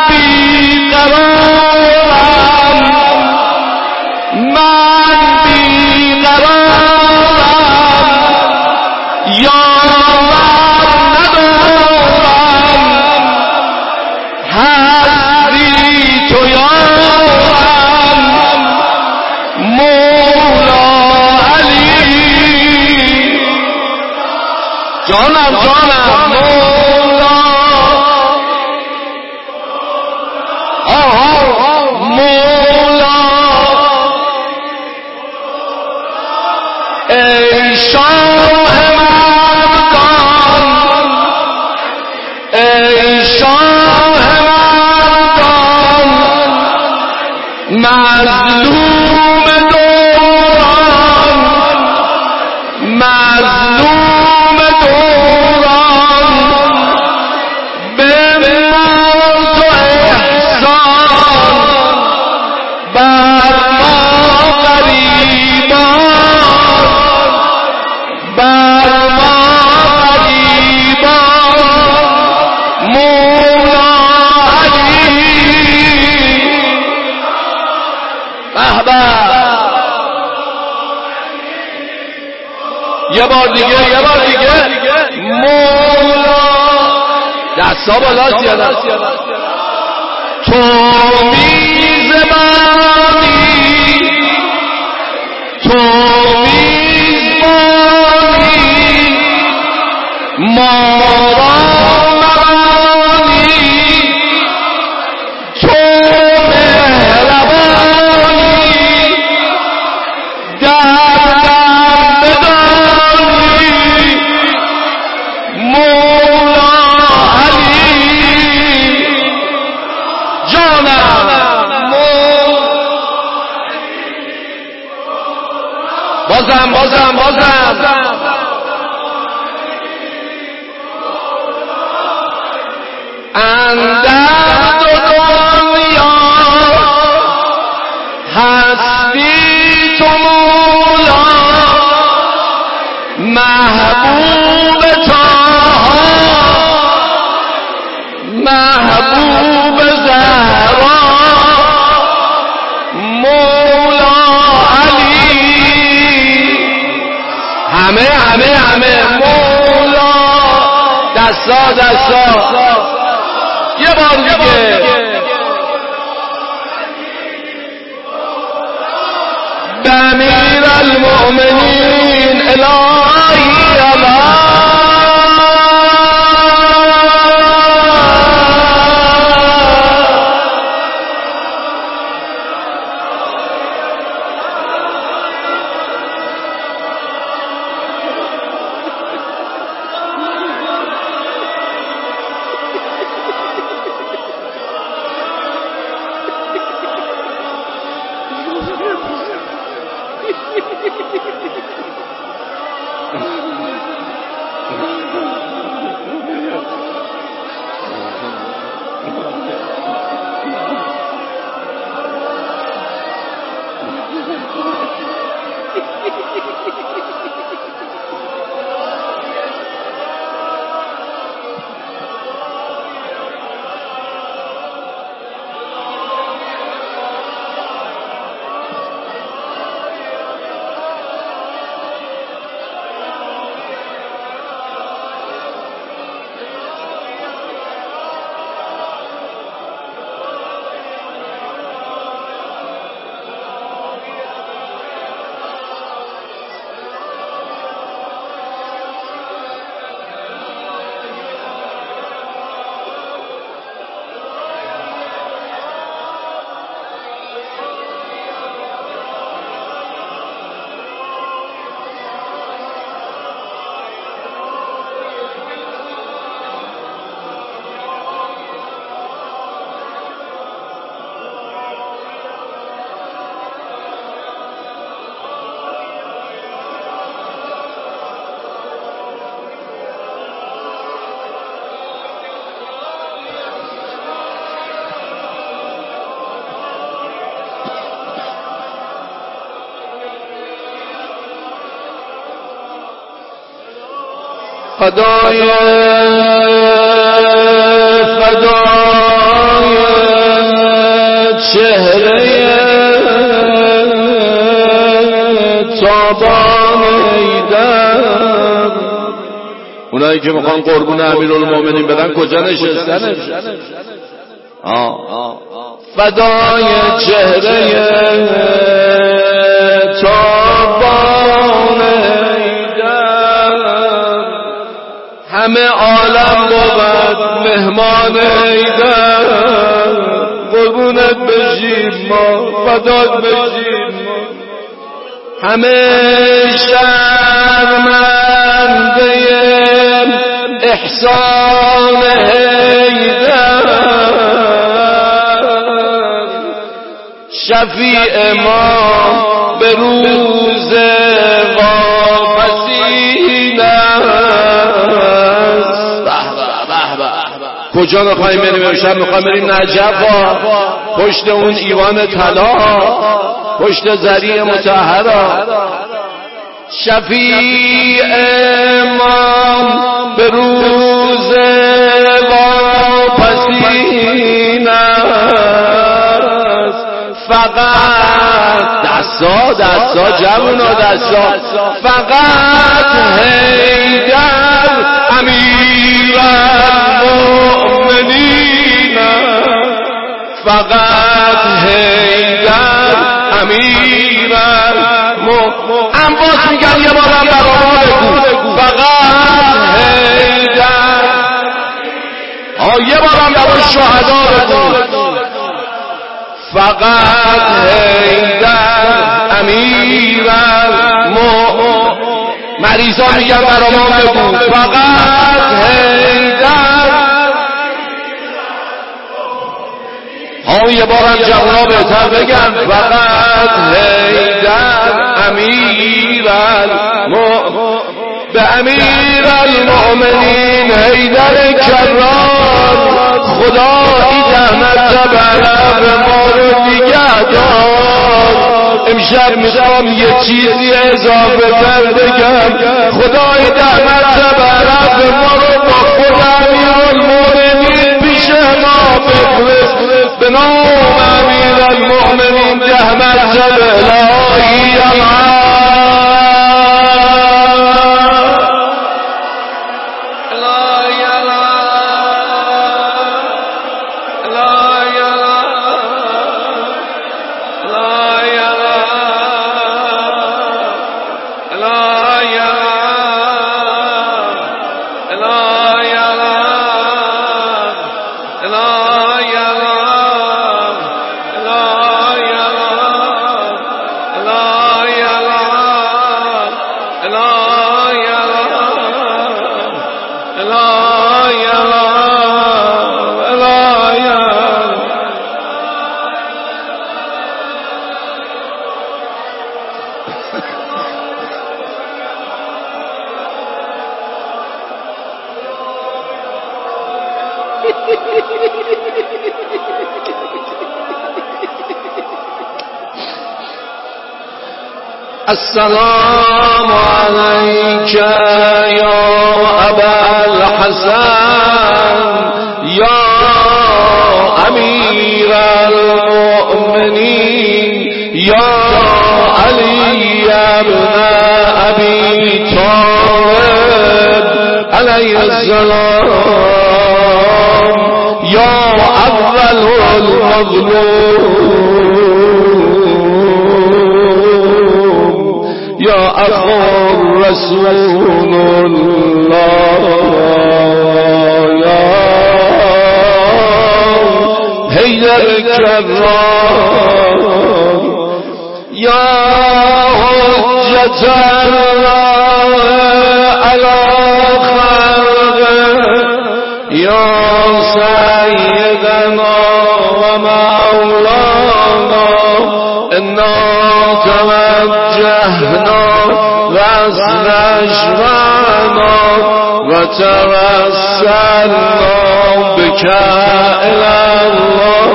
بیقرارم، من بیقرارم، یارم ندارم، حسبی تو یارم، مولا علی. جانم مولا، مولا. ای شاه مردان، ای شاه مردان، مظلوم دوران، مظلوم دوران، به ما تو احسان، بر ما غریبان، بر ما غریبان، مولا علی. یه بار دیگه، یه بار دیگه، مولا. دستا بالا زیاده. تو میزبانی، تو میزبانی، ما را مبانی، تو مهربانی، دردم بدانی، مولا علی. جانم بازم اندر دو دنیا هستی تو مولا، محبوب طاها، محبوب زهرا، مولا علی. همه مولا. دستا یه بار دیگه. بأمير المؤمنين إلهي الله. فدای چهره تابان ایدر. اونایی که میخوان قربون امیرالمومنین بدن کجا نشستن؟ فدای چهره تابان همه عالم بود مهمان ایدر. قربونت بشیم ما، فدات بشیم ما. همه شرمنده احسان ایدر. شفیع ما به روز واپسین کجا میخواییم بریم امشب؟ میخوایم بریم نجف، پشت اون ایوان طلا، پشت ذریع مطهرا. شفیع امام به روز واپسین است. فقط دستا جوونا دستا، فقط حیدر امیر المؤمنین، فقط حیدر امیر المؤمنین. انباس میگن یه بارم برا ما بگو، فقط حیدر. یه بارم برا شهدا بگو، فقط حیدر امیر المؤمنین. مریضا میگن برا ما بگو، فقط حیدر. یه بارم جوونا بهتر بگن، فقط حیدر امیر المؤمنین. به امیر المؤمنین حیدر کرار خدایی زحمت برم ما رو نگه دار. امشب میخوام یه چیزی اضافه تر بگم. خدای زحمت برم ما رو با خود امیرالمؤمنین پیش ما بفرست. به نام امیرالمؤمنین زحمت الهی السلام عليك يا أبا الحسن يا أمير المؤمنين يا علي بن أبي طالب عليه السلام يا أول المظلوم يا أخو رسول الله يا حیدر الكرام يا حجة الله على خلقه يا سيدنا ومولانا إنا توجهنا واستشفعنا وتوسلنا بك إلى الله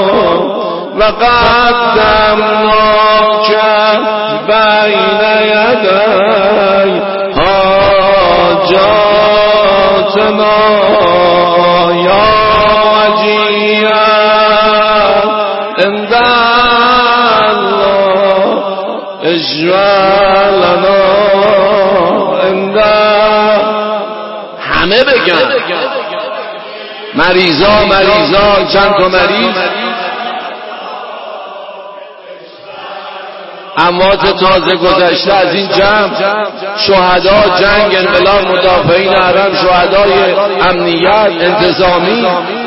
وقدمناك بين يدي حاجاتنا يا وجيا عند الله اجعلنا عند همه بگن مریضا چند تا مریض اموات تازه گذشته از این جمع شهدا جنگ انقلاب مدافعین حرم شهدای امنیت انتظامی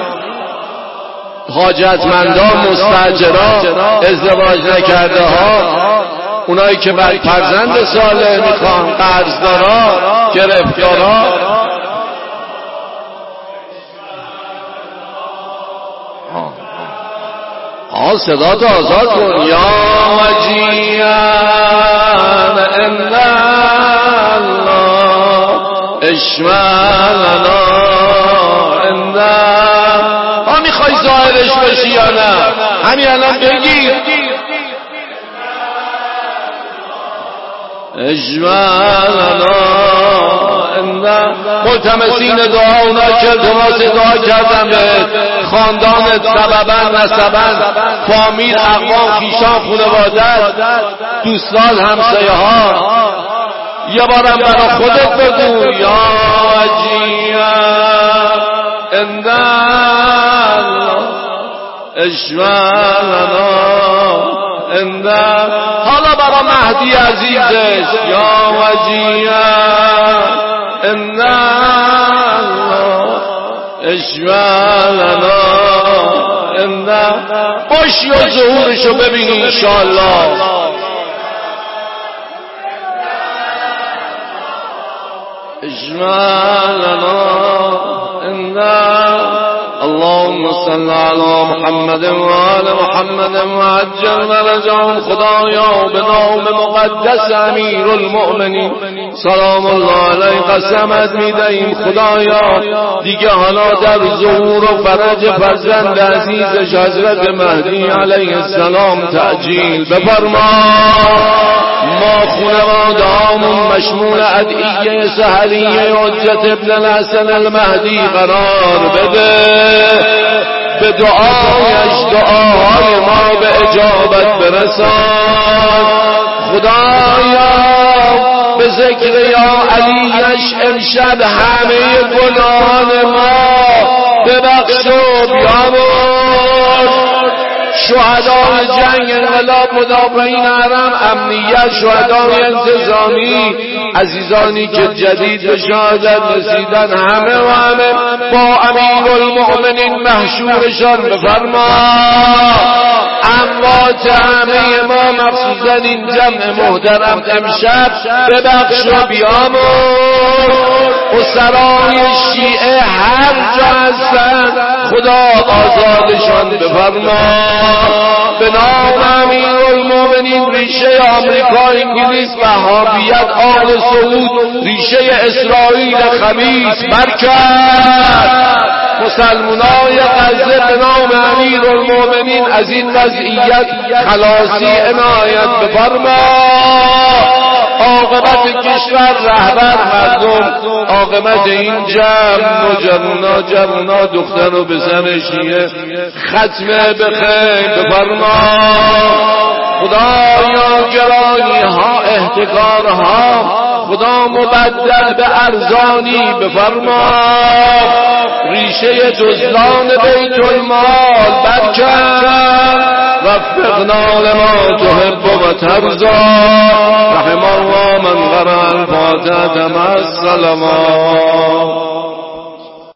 حاجتمندان مستاجران ازدواج نکرده ها اونایی که بعد فرزند صالح میخوان قرضدارا گرفتارا صدا تو آزاد کن یا وجیان عند الله اشملنا عند ها میخوای ظاهرش بشی یا نه همین الان بگیر اشملنا ملتمسین دعا اونا که التماس دعا کردن به خاندان سببا نسبا فامیل اقوام خیشان خانواده دوستان همسایه ها یه بارم برا خودت بگو یا وجیه عند الله اشملنا عند حالا برا مهدی عزیزش یا وجیه عند الله اشملنا عند باشی و ظهورشو ببینی انشاءالله اشملنا عند اللهم صل على محمد وآل محمد وعجل فرجهم خدایا به نام مقدس امیر المؤمنین سلام الله علیه قسمت میدهیم خدایا دیگه حالا در ظهور و فرج فرزند عزیزش حضرت مهدی علیه السلام تعجیل بفرما ما خانواده‌هامون مشمول ادعیه سحریه حجت ابن الحسن المهدی قرار بده به دعایش دعاهای ما به اجابت برسان خدایا به ذکر یا علیش امشب همه گناهان ما ببخش و بیامرز شهدای جنگ انقلاب مدافعین حرم امنیت شهدای انتظامی عزیزانی که جدید به شهادت رسیدن همه و همه با امیر المؤمنین محشورشان بفرما اموات همه ما مخصوصا این جمع محترم امشب ببخش و بیامرز اسرای شیعه هر جا هستن خدا آزادشان بفرما به نام امیر المؤمنین ریشه آمریکا انگلیس وهابیت آل سعود ریشه اسرائیل خبیث برکرد مسلمانای غزه به نام امیر المؤمنین از این وضعیت خلاصی عنایت بفرما عاقبت کشور، رهبر، مردم، عاقبت این جمع جوونا دختر و پسر شیعه ختمه به خیر بفرما. خدایا گرانی ها، احتکار ها خدا مبدل به ارزانی بفرما. ریشه جزلان بیت المال برکن، وفقنا لما تحب و ترضى. رحم الله من قرأ الفاتحة مع السلامات.